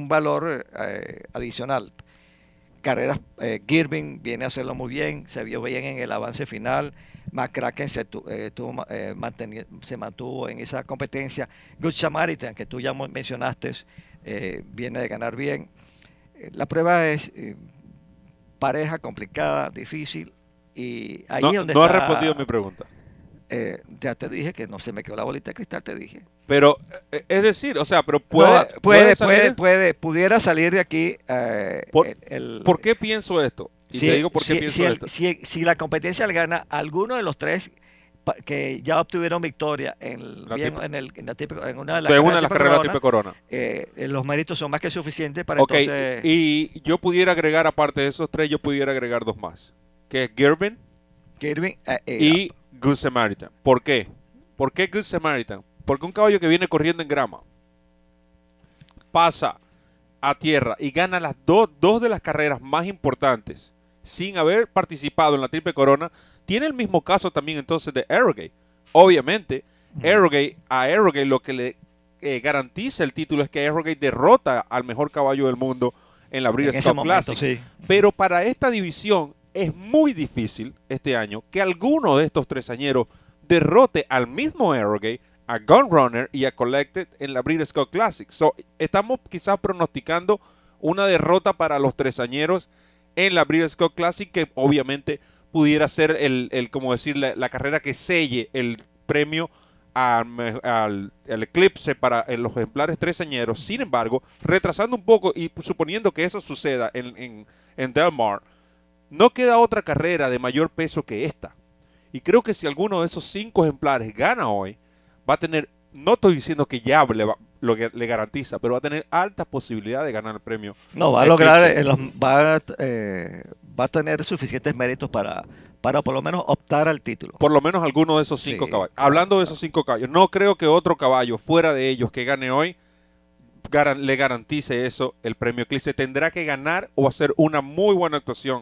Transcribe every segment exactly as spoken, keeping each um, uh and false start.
un valor eh, adicional. Carreras, eh, Girvin viene a hacerlo muy bien, se vio bien en el avance final. McCracken se, tu, eh, tuvo, eh, se mantuvo en esa competencia. Good Samaritan, que tú ya mencionaste, eh, viene de ganar bien. Eh, la prueba es eh, pareja, complicada, difícil, y ahí no, es donde no está. has respondido mi pregunta. Eh, ya te dije que no se me quedó la bolita de cristal, te dije. Pero, eh, es decir, o sea, pero puede, no, puede, puede, puede, puede, pudiera salir de aquí. Eh, por, el, el, ¿Por qué pienso esto? Y si, te digo por qué si, pienso si el, esto. Si, si la competencia le gana a alguno de los tres que ya obtuvieron victoria en, la bien, tipo, en, el, en, la típico, en una de las de carreras una de las carreras tipo corona, eh, los méritos son más que suficientes para okay, entonces. Y, y yo pudiera agregar, aparte de esos tres, yo pudiera agregar dos más, que es Girvin, Girvin eh, eh, y Good Samaritan. ¿Por qué? ¿Por qué Good Samaritan? Porque un caballo que viene corriendo en grama pasa a tierra y gana las dos, dos de las carreras más importantes sin haber participado en la Triple Corona, tiene el mismo caso también entonces de Arrogate. Obviamente, uh-huh. Arrogate, a Arrogate lo que le eh, garantiza el título es que Arrogate derrota al mejor caballo del mundo en la Breeders' Cup Classic. Sí. Pero para esta división es muy difícil este año que alguno de estos tresañeros derrote al mismo Arrogate, a Gunrunner y a Collected en la Breeders' Cup Classic. So, estamos quizás pronosticando una derrota para los tresañeros en la Breeders' Cup Classic, que obviamente pudiera ser el, el como decir, la, la carrera que selle el premio al, al, al eclipse para los ejemplares tresañeros. Sin embargo, retrasando un poco y suponiendo que eso suceda en, en, en Del Mar, no queda otra carrera de mayor peso que esta. Y creo que si alguno de esos cinco ejemplares gana hoy, va a tener, no estoy diciendo que ya le, va, lo que le garantiza, pero va a tener altas posibilidades de ganar el premio. No, va a lograr, eh, los, va, eh, va a tener suficientes méritos para, para por lo menos optar al título. Por lo menos alguno de esos cinco sí, caballos. Claro, Hablando claro. de esos cinco caballos, no creo que otro caballo fuera de ellos que gane hoy garan, le garantice eso, el premio Eclipse. Tendrá que ganar o hacer una muy buena actuación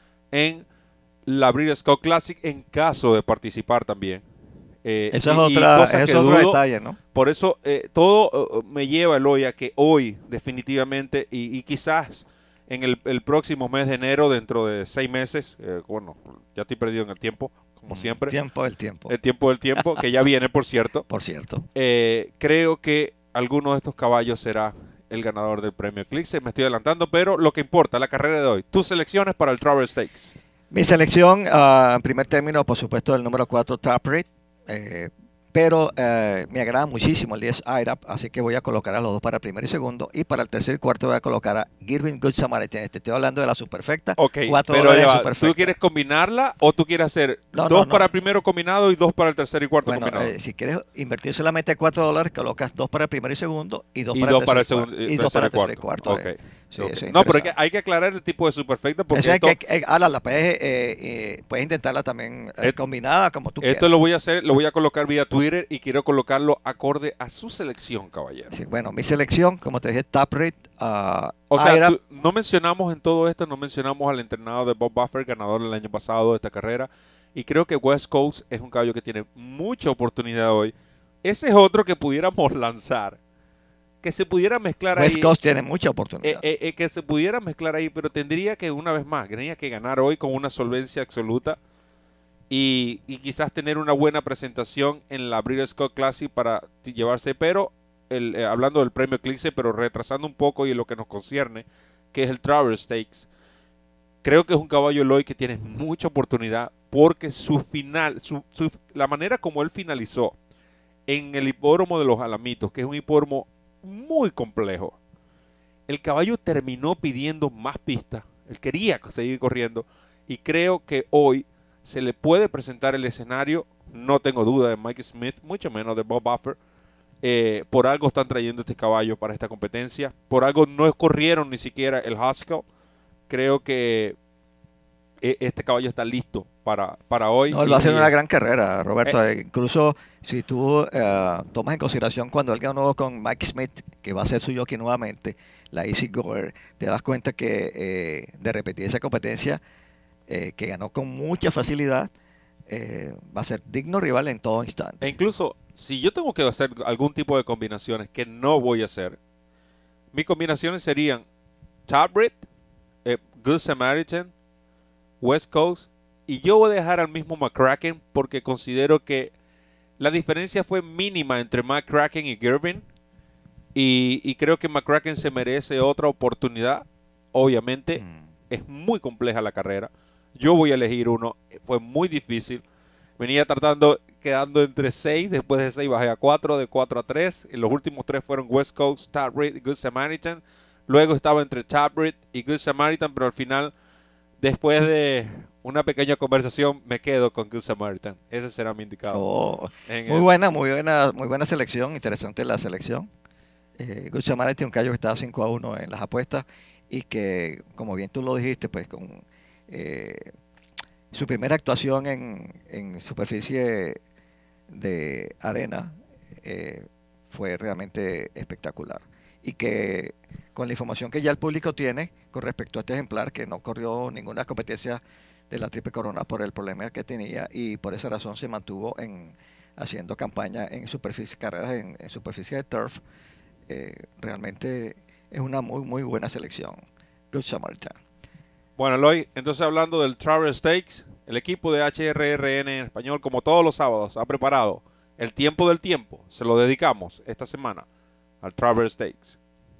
en la Breeders' Cup Classic en caso de participar también. Eh, eso es, y, otra, eso es otro detalle, ¿no? Por eso eh, todo uh, me lleva el hoy a que hoy definitivamente y, y quizás en el, el próximo mes de enero, dentro de seis meses, eh, bueno, ya estoy perdido en el tiempo, como siempre. Tiempo del tiempo. El tiempo del tiempo, que ya viene, por cierto. Por cierto. Eh, creo que alguno de estos caballos será el ganador del premio Eclipse. Me estoy adelantando, pero lo que importa, la carrera de hoy. Tus selecciones para el Traverse Stakes. Mi selección, uh, en primer término, por supuesto, el número cuatro, Top Rate. Eh, pero eh, me agrada muchísimo el diez I R A P, así que voy a colocar a los dos para el primero y segundo, y para el tercer y cuarto voy a colocar a Girvin Good Samaritan. Te estoy hablando de la superfecta. Ok, pero ya, ¿tú quieres combinarla o tú quieres hacer no, dos no, no. para el primero combinado y dos para el tercer y cuarto bueno, combinado? Eh, si quieres invertir solamente cuatro dólares, colocas dos para el primero y segundo y dos y para, dos el para el segundo y, y dos para el tercer y cuarto. Okay. Eh. Sí, okay. No, pero hay que, hay que aclarar el tipo de superfecta porque eso esto, es que, eh, ahora la puedes, eh, eh, puedes intentarla también eh, et, combinada como tú esto quieras. Esto lo voy a hacer, lo voy a colocar vía Twitter y quiero colocarlo acorde a su selección, caballero. Sí, bueno, mi selección, como te dije, Top Rate. Uh, o sea, tú, no mencionamos en todo esto, no mencionamos al entrenado de Bob Buffer, ganador el año pasado de esta carrera. Y creo que West Coast es un caballo que tiene mucha oportunidad hoy. Ese es otro que pudiéramos lanzar. Que se pudiera mezclar West ahí. West Coast tiene mucha oportunidad. Eh, eh, eh, que se pudiera mezclar ahí, pero tendría que, una vez más, tenía que ganar hoy con una solvencia absoluta. Y, y quizás tener una buena presentación en la Breeders' Cup Classic para llevarse, pero el, eh, hablando del premio Eclipse, pero retrasando un poco y en lo que nos concierne, que es el Traverse Stakes. Creo que es un caballo Eloy que tiene mucha oportunidad porque su final, su, su, la manera como él finalizó en el hipódromo de los Alamitos, que es un hipódromo muy complejo, el caballo terminó pidiendo más pistas, él quería seguir corriendo y creo que hoy se le puede presentar el escenario, no tengo duda de Mike Smith, mucho menos de Bob Buffer. Eh, por algo están trayendo este caballo para esta competencia, por algo no corrieron ni siquiera el Haskell. Creo que eh, este caballo está listo para, para hoy. No, él va a hacer una gran carrera, Roberto. Eh, Incluso si tú eh, tomas en consideración cuando él ganó con Mike Smith, que va a ser su jockey nuevamente, la Easy Goer, te das cuenta que eh, de repetir esa competencia, eh, que ganó con mucha facilidad, eh, va a ser digno rival en todo instante. E incluso, si yo tengo que hacer algún tipo de combinaciones que no voy a hacer, mis combinaciones serían Tabrit, eh, Good Samaritan, West Coast, y yo voy a dejar al mismo McCracken porque considero que la diferencia fue mínima entre McCracken y Girvin, y, y creo que McCracken se merece otra oportunidad. Obviamente mm. es muy compleja la carrera. Yo voy a elegir uno, fue muy difícil. Venía tratando, quedando entre seis, después de seis bajé a cuatro, de cuatro a tres. Y los últimos tres fueron West Coast, Tabrit y Good Samaritan. Luego estaba entre Tabrit y Good Samaritan, pero al final, después de una pequeña conversación, me quedo con Good Samaritan. Ese será mi indicado. Oh, muy el... buena, muy buena, muy buena selección. Interesante la selección. Eh, Good Samaritan, un callo que estaba cinco a uno en las apuestas y que, como bien tú lo dijiste, pues con eh, su primera actuación en, en superficie de arena eh, fue realmente espectacular. Y que con la información que ya el público tiene con respecto a este ejemplar, que no corrió ninguna competencia de la Triple Corona por el problema que tenía, y por esa razón se mantuvo en haciendo campaña en superficie, carreras en, en superficie de turf, eh, realmente es una muy muy buena selección. Good Samaritan. Bueno, Eloy, entonces hablando del Travers Stakes, el equipo de H R R N en español, como todos los sábados, ha preparado el tiempo del tiempo. Se lo dedicamos esta semana al Travers Stakes.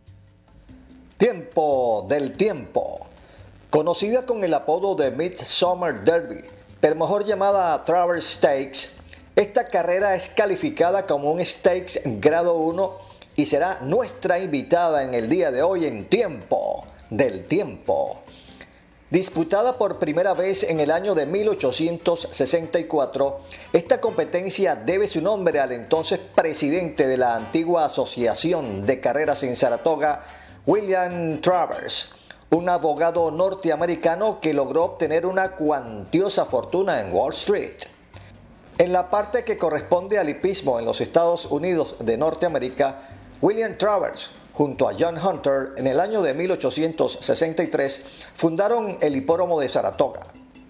Tiempo del tiempo. Conocida con el apodo de Midsummer Derby, pero mejor llamada Travers Stakes, esta carrera es calificada como un Stakes grado uno y será nuestra invitada en el día de hoy en Tiempo del Tiempo. Disputada por primera vez en el año de mil ochocientos sesenta y cuatro, esta competencia debe su nombre al entonces presidente de la antigua Asociación de Carreras en Saratoga, William Travers, un abogado norteamericano que logró obtener una cuantiosa fortuna en Wall Street. En la parte que corresponde al hipismo en los Estados Unidos de Norteamérica, William Travers, junto a John Hunter, en el año de mil ochocientos sesenta y tres, fundaron el hipódromo de Saratoga.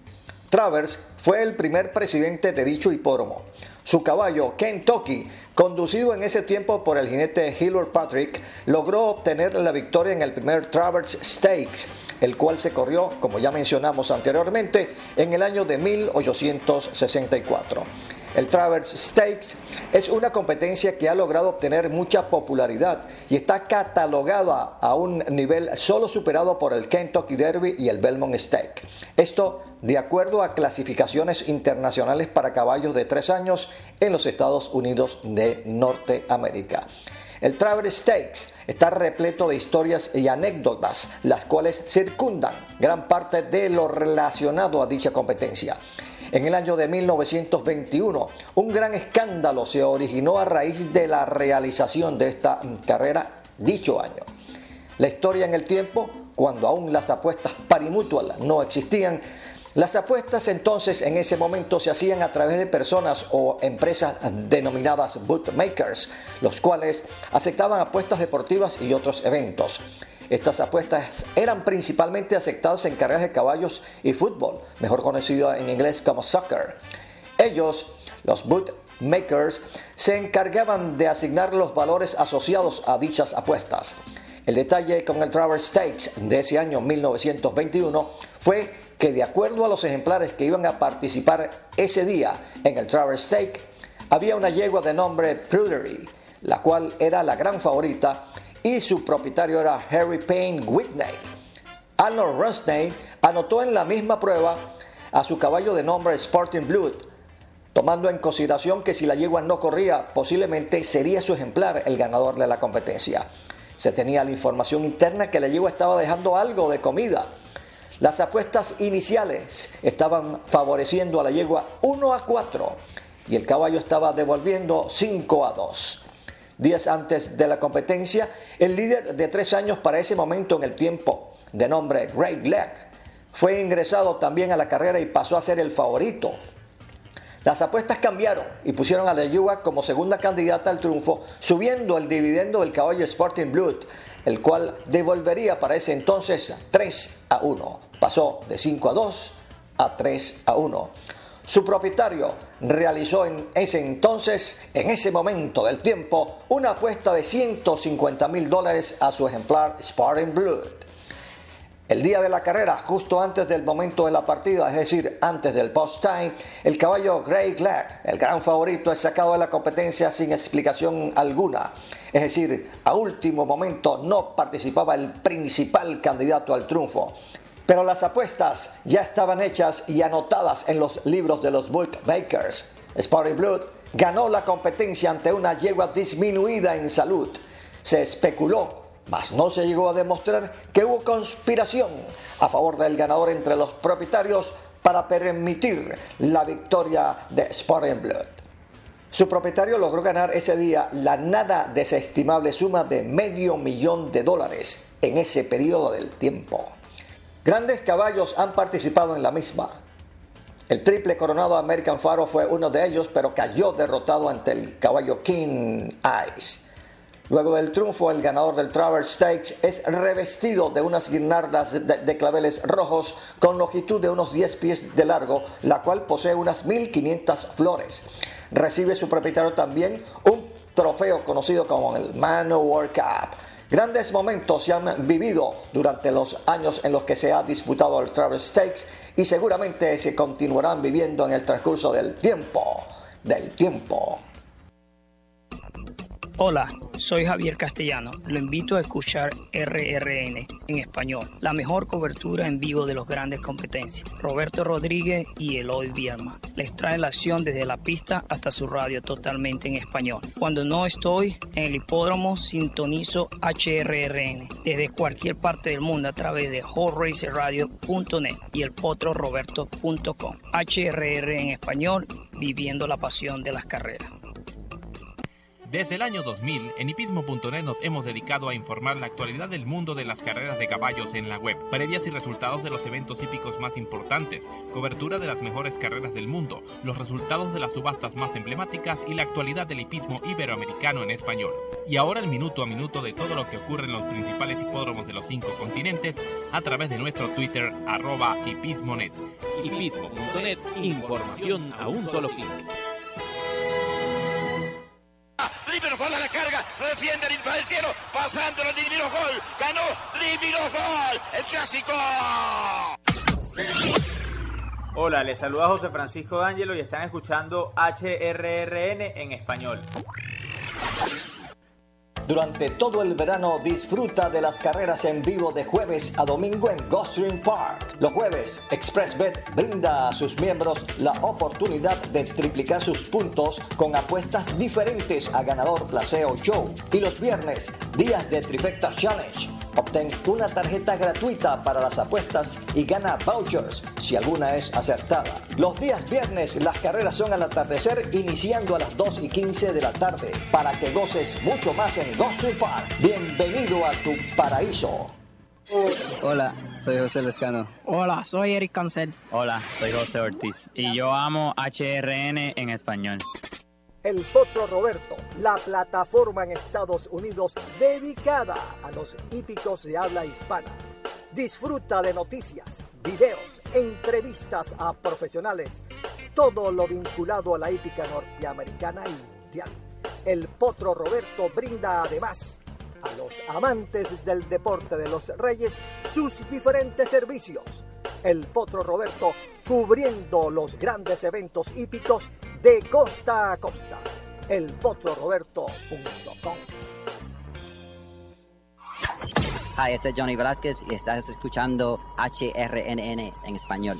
Travers fue el primer presidente de dicho hipódromo. Su caballo, Kentucky, conducido en ese tiempo por el jinete Hilbert Patrick, logró obtener la victoria en el primer Travers Stakes, el cual se corrió, como ya mencionamos anteriormente, en el año de mil ochocientos sesenta y cuatro. El Travers Stakes es una competencia que ha logrado obtener mucha popularidad y está catalogada a un nivel solo superado por el Kentucky Derby y el Belmont Stakes. Esto de acuerdo a clasificaciones internacionales para caballos de tres años en los Estados Unidos de Norteamérica. El Travers Stakes está repleto de historias y anécdotas, las cuales circundan gran parte de lo relacionado a dicha competencia. En el año de mil novecientos veintiuno, un gran escándalo se originó a raíz de la realización de esta carrera dicho año. La historia en el tiempo, cuando aún las apuestas pari-mutual no existían, las apuestas entonces en ese momento se hacían a través de personas o empresas denominadas bookmakers, los cuales aceptaban apuestas deportivas y otros eventos. Estas apuestas eran principalmente aceptadas en carreras de caballos y fútbol, mejor conocido en inglés como soccer. Ellos, los bookmakers, se encargaban de asignar los valores asociados a dichas apuestas. El detalle con el Travers Stakes de ese año mil novecientos veintiuno fue que de acuerdo a los ejemplares que iban a participar ese día en el Travers Stakes, había una yegua de nombre Prudery, la cual era la gran favorita, y su propietario era Harry Payne Whitney. Arnold Rusney anotó en la misma prueba a su caballo de nombre Sporting Blood, tomando en consideración que si la yegua no corría, posiblemente sería su ejemplar el ganador de la competencia. Se tenía la información interna que la yegua estaba dejando algo de comida. Las apuestas iniciales estaban favoreciendo a la yegua uno a cuatro y el caballo estaba devolviendo cinco a dos. Días antes de la competencia, el líder de tres años para ese momento en el tiempo, de nombre Great Leg, fue ingresado también a la carrera y pasó a ser el favorito. Las apuestas cambiaron y pusieron a la yegua como segunda candidata al triunfo, subiendo el dividendo del caballo Sporting Blood, el cual devolvería para ese entonces tres a uno. Pasó de cinco a dos a tres a uno. Su propietario realizó en ese entonces, en ese momento del tiempo, una apuesta de ciento cincuenta mil dólares a su ejemplar Sparring Blood. El día de la carrera, justo antes del momento de la partida, es decir, antes del post-time, el caballo Grey Glad, el gran favorito, es sacado de la competencia sin explicación alguna. Es decir, a último momento no participaba el principal candidato al triunfo. Pero las apuestas ya estaban hechas y anotadas en los libros de los bookmakers. Sparring Blood ganó la competencia ante una yegua disminuida en salud. Se especuló, mas no se llegó a demostrar, que hubo conspiración a favor del ganador entre los propietarios para permitir la victoria de Sparring Blood. Su propietario logró ganar ese día la nada desestimable suma de medio millón de dólares en ese periodo del tiempo. Grandes caballos han participado en la misma. El triple coronado American Pharoah fue uno de ellos, pero cayó derrotado ante el caballo King Eyes. Luego del triunfo, el ganador del Travers Stakes es revestido de unas guirnaldas de, de claveles rojos con longitud de unos diez pies de largo, la cual posee unas mil quinientas flores. Recibe su propietario también un trofeo conocido como el Manowar Cup. Grandes momentos se han vivido durante los años en los que se ha disputado el Travers Stakes y seguramente se continuarán viviendo en el transcurso del tiempo, del tiempo. Hola, soy Javier Castellano. Lo invito a escuchar R R N en español, la mejor cobertura en vivo de las grandes competencias. Roberto Rodríguez y Eloy Vierma les trae la acción desde la pista hasta su radio totalmente en español. Cuando no estoy en el hipódromo, sintonizo H R R N desde cualquier parte del mundo a través de horse racer radio punto net y el potro roberto punto com. H R R en español, viviendo la pasión de las carreras. Desde el año dos mil, en hipismo punto net nos hemos dedicado a informar la actualidad del mundo de las carreras de caballos en la web, previas y resultados de los eventos hípicos más importantes, cobertura de las mejores carreras del mundo, los resultados de las subastas más emblemáticas y la actualidad del hipismo iberoamericano en español. Y ahora el minuto a minuto de todo lo que ocurre en los principales hipódromos de los cinco continentes a través de nuestro Twitter, arroba hipismonet. hipismo punto net, información a un solo clic. Divino Gol a la carga, se defiende el infra del cielo, pasando el Divino Gol, ganó Divino Gol, el clásico. Hola, les saluda José Francisco D'Angelo y están escuchando H R R N en español. Durante todo el verano disfruta de las carreras en vivo de jueves a domingo en Gulfstream Park. Los jueves, ExpressBet brinda a sus miembros la oportunidad de triplicar sus puntos con apuestas diferentes a ganador, placeo, show. Y los viernes, días de Trifecta Challenge. Obtén una tarjeta gratuita para las apuestas y gana vouchers si alguna es acertada. Los días viernes las carreras son al atardecer, iniciando a las dos y quince de la tarde, para que goces mucho más en Gulfstream Park. Bienvenido a tu paraíso. Hola, soy José Lescano. Hola, soy Eric Cancel. Hola, soy José Ortiz y yo amo H R N en español. El Potro Roberto, la plataforma en Estados Unidos dedicada a los hípicos de habla hispana. Disfruta de noticias, videos, entrevistas a profesionales, todo lo vinculado a la hípica norteamericana y mundial. El Potro Roberto brinda además a los amantes del deporte de los reyes sus diferentes servicios. El Potro Roberto cubriendo los grandes eventos hípicos de costa a costa. el potro roberto punto com. Hi, este es Johnny Velázquez y estás escuchando H R N N en español.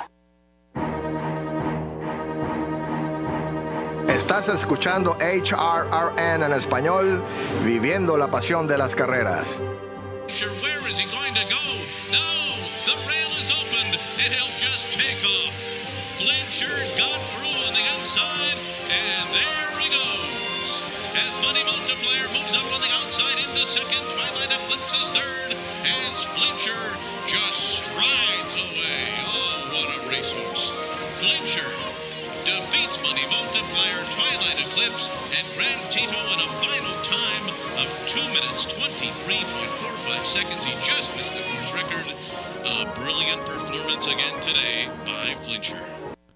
Estás escuchando H R R N en español, viviendo la pasión de las carreras. Where is he going to go? No, the rail is opened and he'll just take off. Fletcher got through on the outside and there he goes. As Money Multiplier moves up on the outside into second, Twilight Eclipse is third as Fletcher just strides away. Oh, what a racehorse. Fletcher defeats Money Multiplier, Twilight Eclipse, and Grand Tito in a final time of two minutes, twenty-three point four five seconds. He just missed the course record. A brilliant performance again today by Fletcher.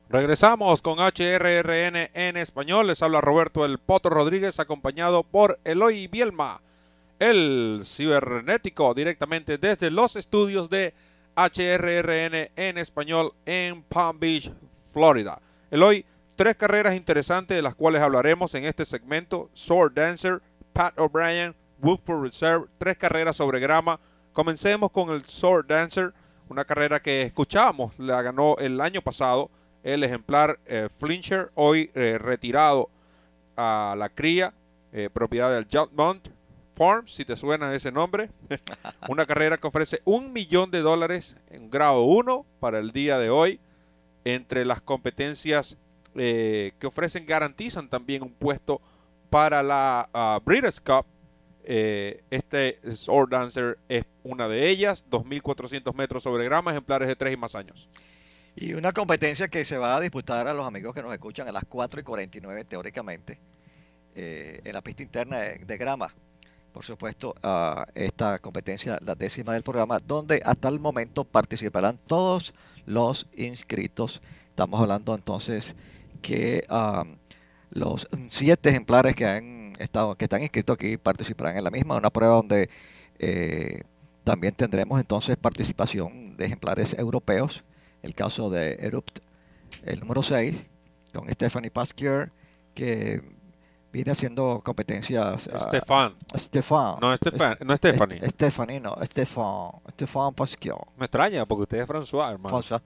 Regresamos con H R R N en español. Les habla Roberto El Potro Rodríguez, acompañado por Eloy Bielma, el cibernético, directamente desde los estudios de H R R N en español en Palm Beach, Florida. Eloy, tres carreras interesantes de las cuales hablaremos en este segmento: Sword Dancer, Pat O'Brien, Woodford Reserve, tres carreras sobre grama. Comencemos con el Sword Dancer, una carrera que escuchábamos, la ganó el año pasado el ejemplar eh, Flincher, hoy eh, retirado a la cría, eh, propiedad del Judgment Farms, si te suena ese nombre. Una carrera que ofrece un millón de dólares en grado uno para el día de hoy. Entre las competencias eh, que ofrecen, garantizan también un puesto para la uh, Breeders' Cup. Eh, este Sword Dancer es una de ellas, dos mil cuatrocientos metros sobre grama, ejemplares de tres y más años. Y una competencia que se va a disputar a los amigos que nos escuchan a las cuatro y cuarenta y nueve teóricamente, eh, en la pista interna de, de grama. Por supuesto, uh, esta competencia, la décima del programa, donde hasta el momento participarán todos los inscritos. Estamos hablando entonces que um, los siete ejemplares que han estado, que están inscritos aquí participarán en la misma, una prueba donde eh, también tendremos entonces participación de ejemplares europeos. El caso de Erupt, el número seis, con Stephanie Pasquier, que viene haciendo competencias. Stefan. Uh, Stefan. No, Stefan, no Stephanie. Est Stephanie, no, Stefan. Stefan Pasquier. Me extraña, porque usted es François, hermano. François.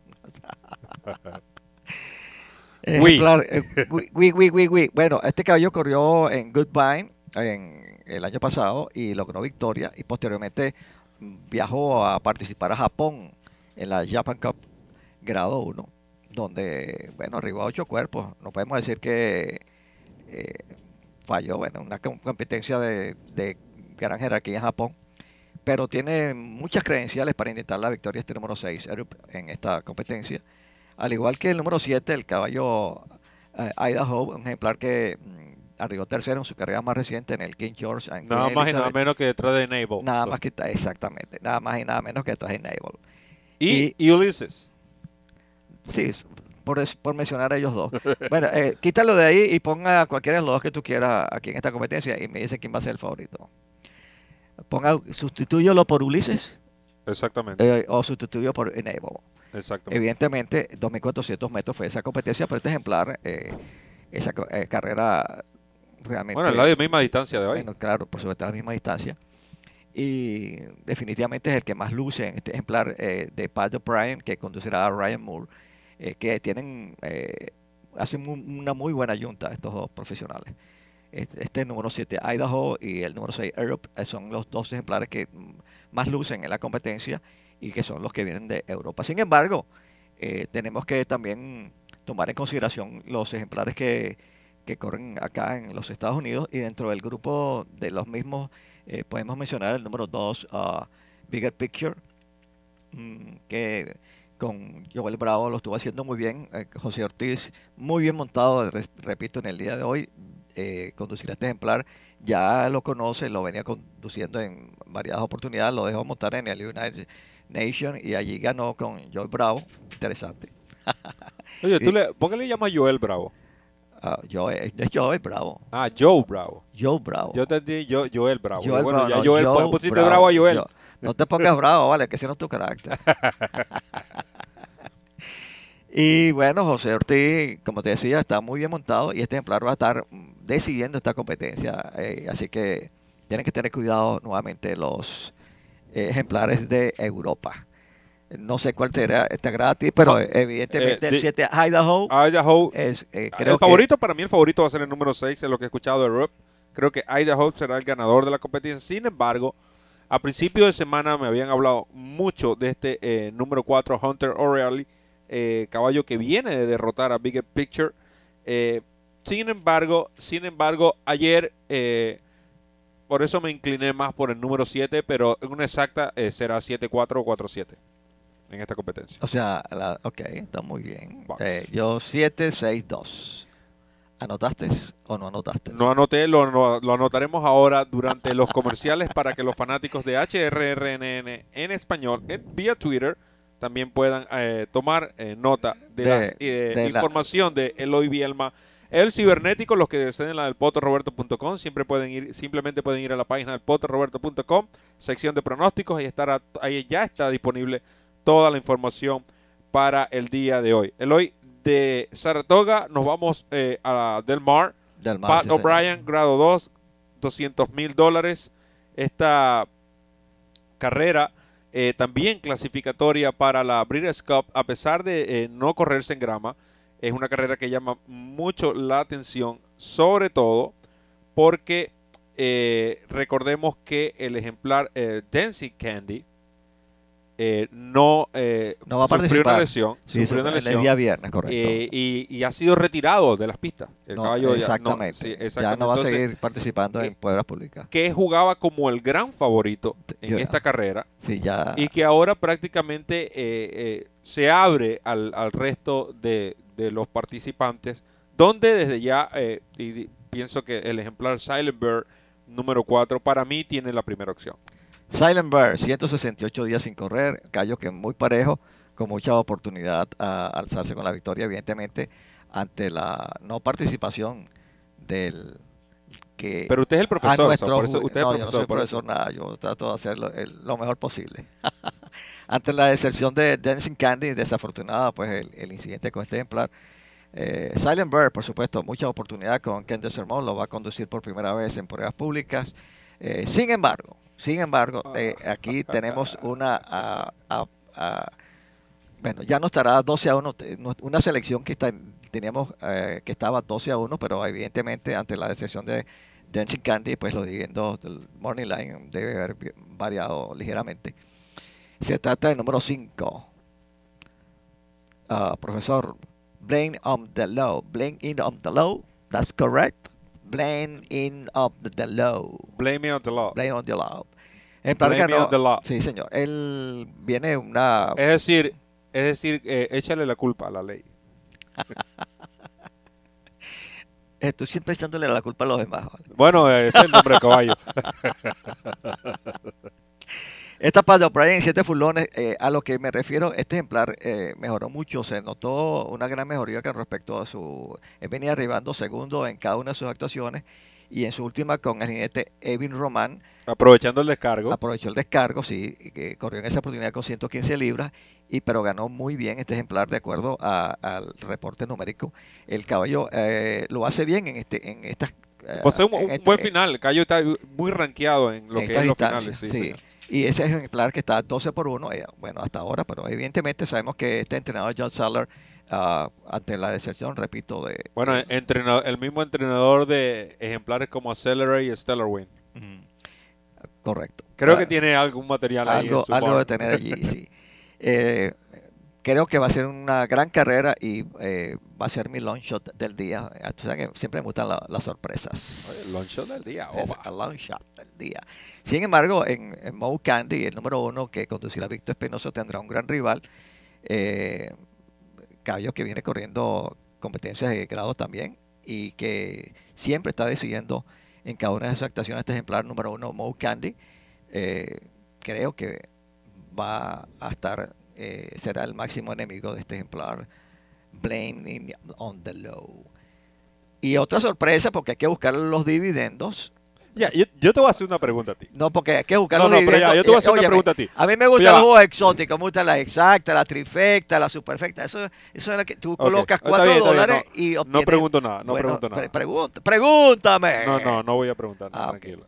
Ejemplar, eh, oui, oui, oui, oui. Bueno, este caballo corrió en Goodbine en el año pasado y logró victoria, y posteriormente viajó a participar a Japón en la Japan Cup grado uno, donde, bueno, arribó a ocho cuerpos. No podemos decir que eh, falló, bueno, una competencia de, de gran jerarquía en Japón, pero tiene muchas credenciales para intentar la victoria este número seis en esta competencia, al igual que el número siete, el caballo eh, Idaho, un ejemplar que mm, arribó tercero en su carrera más reciente en el King George. En nada Queen más Elizabeth. Y nada menos que detrás de Naval. Nada so. más que, exactamente, nada más y nada menos que detrás de Naval. Y, y Ulysses. Sí, por, por mencionar a ellos dos. Bueno, eh, quítalo de ahí y ponga cualquiera de los dos que tú quieras aquí en esta competencia y me dice quién va a ser el favorito. Ponga, sustitúyelo por Ulises. Exactamente. Eh, o sustituyo por Enable. Exactamente. Evidentemente, dos mil cuatrocientos metros fue esa competencia, pero este ejemplar, eh, esa eh, carrera realmente... Bueno, es la misma distancia de hoy. Bueno, claro, por supuesto, la misma distancia. Y definitivamente es el que más luce en este ejemplar eh, de Pat O'Brien, que conducirá a Ryan Moore, eh, que tienen, eh, hacen un, una muy buena yunta estos dos profesionales. Este, este número siete, Idaho, y el número seis, Europe, eh, son los dos ejemplares que más lucen en la competencia y que son los que vienen de Europa. Sin embargo, eh, tenemos que también tomar en consideración los ejemplares que, que corren acá en los Estados Unidos, y dentro del grupo de los mismos eh, podemos mencionar el número dos, uh, Bigger Picture, mmm, que con Joel Bravo lo estuvo haciendo muy bien. eh, José Ortiz, muy bien montado, re, repito, en el día de hoy. Eh, conducir este ejemplar, ya lo conoce, lo venía conduciendo en varias oportunidades, lo dejó montar en el United Nation y allí ganó con Joel Bravo. Interesante. Oye, tú le, ¿por qué le llamas Joel Bravo? Uh, Joel, es Joel Bravo. Ah, Joe Bravo. Joe Bravo. Yo te di yo, Joel Bravo. Joel bueno, Bravo, ya no, Joel, Joe pusiste Bravo, bravo a Joel. Yo, no te pongas bravo, vale, que ese no es tu carácter. Y bueno, José Ortiz, como te decía, está muy bien montado y este ejemplar va a estar decidiendo esta competencia. Eh, así que tienen que tener cuidado nuevamente los eh, ejemplares de Europa. No sé cuál te agrada a ti, pero eh, evidentemente eh, el siete Idaho, Idaho es, eh, creo el favorito, que, para mí el favorito va a ser el número seis, en lo que he escuchado de Rupp. Creo que Idaho será el ganador de la competencia. Sin embargo, a principio de semana me habían hablado mucho de este eh, número cuatro, Hunter O'Reilly, eh, caballo que viene de derrotar a Bigger Picture. Eh, sin embargo, sin embargo, ayer, eh, por eso me incliné más por el número siete, pero en una exacta eh, será siete cuatro o cuatro siete en esta competencia. O sea, la, ok, está muy bien. Eh, yo siete seis dos. ¿Anotaste o no anotaste? No anoté, lo, lo, lo anotaremos ahora durante los comerciales para que los fanáticos de H R R N N en español, en, vía Twitter, también puedan eh, tomar eh, nota de, De- la eh, de la- información de Eloy Bielma. El cibernético, los que deseen la del potro roberto punto com, siempre pueden ir, simplemente pueden ir a la página del potro roberto punto com, sección de pronósticos, ahí estará, ahí ya está disponible toda la información para el día de hoy. Eloy, de Saratoga nos vamos eh, a Del Mar. Del Mar, Pat sí, O'Brien, señor. grado dos, doscientos mil dólares. Esta carrera eh, también clasificatoria para la Breeders' Cup, a pesar de eh, no correrse en grama, es una carrera que llama mucho la atención, sobre todo porque eh, recordemos que el ejemplar eh, Dancing Candy eh, no, eh, No va a sufrió participar. una lesión, Sí, sufrió una el lesión, día viernes, correcto. eh, y, y ha sido retirado de las pistas. El No, caballo ya- no, exactamente. sí, Ya exactamente. no va a Entonces, seguir participando en pruebas públicas. que jugaba como el gran favorito en Yo- esta carrera Sí, ya. y que ahora prácticamente eh, eh, se abre al, al resto de, de los participantes, donde desde ya eh, y, y pienso que el ejemplar Silent Bird número cuatro para mí tiene la primera opción. Silent Bird, ciento sesenta y ocho días sin correr, callo que es muy parejo, con mucha oportunidad a alzarse con la victoria, evidentemente, ante la no participación del que... Pero usted es el profesor, a nuestro so, por eso ju- usted es no, profesor, yo no soy por profesor, eso. nada, yo trato de hacerlo el- lo mejor posible. Ante la deserción de Dancing Candy, desafortunada, pues el, el incidente con este ejemplar. Eh, Silent Bird, por supuesto, mucha oportunidad con Ken de Sermón, lo va a conducir por primera vez en pruebas públicas. Eh, sin embargo, sin embargo, eh, aquí tenemos una, a- a- a- bueno, ya no estará doce a uno, te- no- una selección que está, teníamos eh, que estaba doce a uno, pero evidentemente ante la decepción de Dancing Candy, pues los dividendos del Morning Line debe haber vi- variado ligeramente. Se trata del número cinco. Profesor, Blame on the Low. Blame in on the Low. That's correct. Blame in on the Low. Blame on the law. Blame on the Low. Ejemplar Blame ganó- on the law. Sí, señor. Él viene una... Es decir, es decir, eh, échale la culpa a la ley. Estoy siempre echándole la culpa a los demás. ¿vale? Bueno, ese es el nombre de caballo. Esta Pat O'Brien en siete furlones, eh, a lo que me refiero, este ejemplar eh, mejoró mucho, se notó una gran mejoría con respecto a su... Él venía arribando segundo en cada una de sus actuaciones y en su última con el jinete Evin Román. Aprovechando el descargo. Aprovechó el descargo, sí, que corrió en esa oportunidad con ciento quince libras, y pero ganó muy bien este ejemplar de acuerdo a- al reporte numérico. El caballo eh, lo hace bien en este en estas... eh, Posee un, en un este- buen final. El caballo está muy rankeado en lo en que estas es los distancias, finales. Sí, sí. señor. Y ese es un ejemplar que está doce por uno, eh, bueno, hasta ahora, pero evidentemente sabemos que este entrenador John Saller, ah, ante la deserción, repito, de... Bueno, de- entrenador, el mismo entrenador de ejemplares como Accelerate y Stellar Win. correcto. Creo Ah, que tiene algún material ahí. algo, en su algo barn. de tener allí, sí. Eh, creo que va a ser una gran carrera y eh, va a ser mi long shot del día. Eh, Tú sabes que siempre me gustan la- las sorpresas. El long shot del día. Es opa. el long shot del día. Sin embargo, en, en Mo Candy, el número uno que conducirá Víctor Espinosa, tendrá un gran rival. Eh, caballo que viene corriendo competencias de grado también y que siempre está decidiendo en cada una de sus actuaciones este ejemplar número uno, Mo Candy. Eh, creo que va a estar, eh, será el máximo enemigo de este ejemplar, Blame on the Low. Y otra sorpresa, porque hay que buscar los dividendos. Ya, yo, yo te voy a hacer una pregunta a ti. No, porque hay que buscar No, los no, pero dividendos. ya, yo te voy a hacer Eh, una óyeme, pregunta a ti. A mí me gustan Ya los va. juegos exóticos, me gusta la exacta, la trifecta, la superfecta. Eso, eso es lo que tú Ok, colocas está cuatro bien, está bien, dólares no, y no obtienes... pregunto nada, no Bueno, pregunto nada. pre- pregunta, pregúntame. No, no, no voy a preguntar nada, Ah, ok. tranquilo.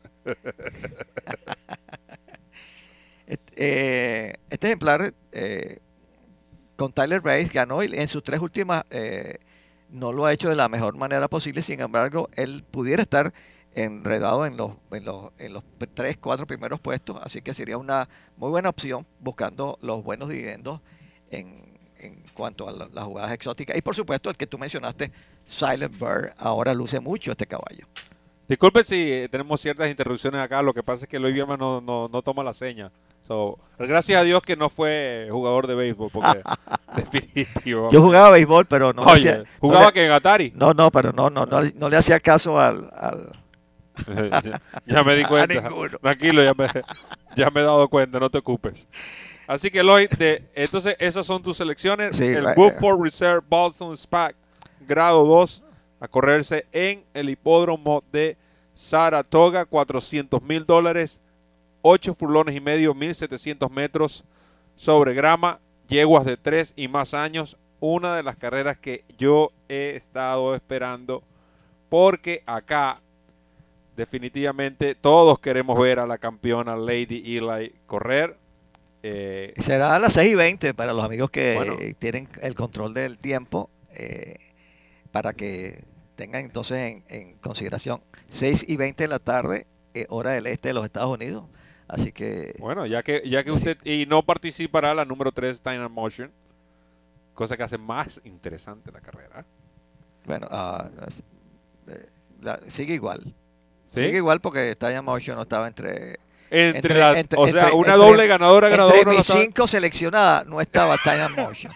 Este, eh, este ejemplar eh, con Tyler Bates ganó y en sus tres últimas eh, no lo ha hecho de la mejor manera posible. Sin embargo, él pudiera estar enredado en los, en los, en los tres, cuatro primeros puestos, así que sería una muy buena opción buscando los buenos dividendos en, en cuanto a la- las jugadas exóticas. Y por supuesto, el que tú mencionaste, Silent Bird, ahora luce mucho este caballo. Disculpen si eh, tenemos ciertas interrupciones acá, lo que pasa es que Luis Bielma no, no, no toma la seña. So, gracias a Dios que no fue jugador de béisbol, porque definitivo. Yo jugaba béisbol, pero no Oye, hacía- ¿jugaba no le- que en Atari? No, no, pero no, no, no, no le hacía caso al... al ya, ya me di a cuenta. ninguno. Tranquilo, ya me, ya me he dado cuenta, no te ocupes. Así que, Lloyd, de, entonces esas son tus selecciones. Sí, el eh, Woodford Reserve Boston Spa grado dos a correrse en el hipódromo de Saratoga, cuatrocientos mil dólares, ocho furlones y medio, mil setecientos metros sobre grama, yeguas de tres y más años. Una de las carreras que yo he estado esperando, porque acá definitivamente todos queremos ver a la campeona Lady Eli correr. Eh, Será a las seis y veinte para los amigos que Bueno. eh, tienen el control del tiempo, eh, para que tengan entonces en, en consideración seis y veinte de la tarde, eh, hora del este de los Estados Unidos. Así que Bueno, ya que ya que usted y no participará la número tres Time Motion, cosa que hace más interesante la carrera. bueno, ah, eh, la- sigue igual. ¿Sí? Sigue igual porque Time Motion no estaba entre Entre la- o sea, una doble ganadora, entre ganadora, no mis estaba- cinco seleccionadas no estaba Time Motion.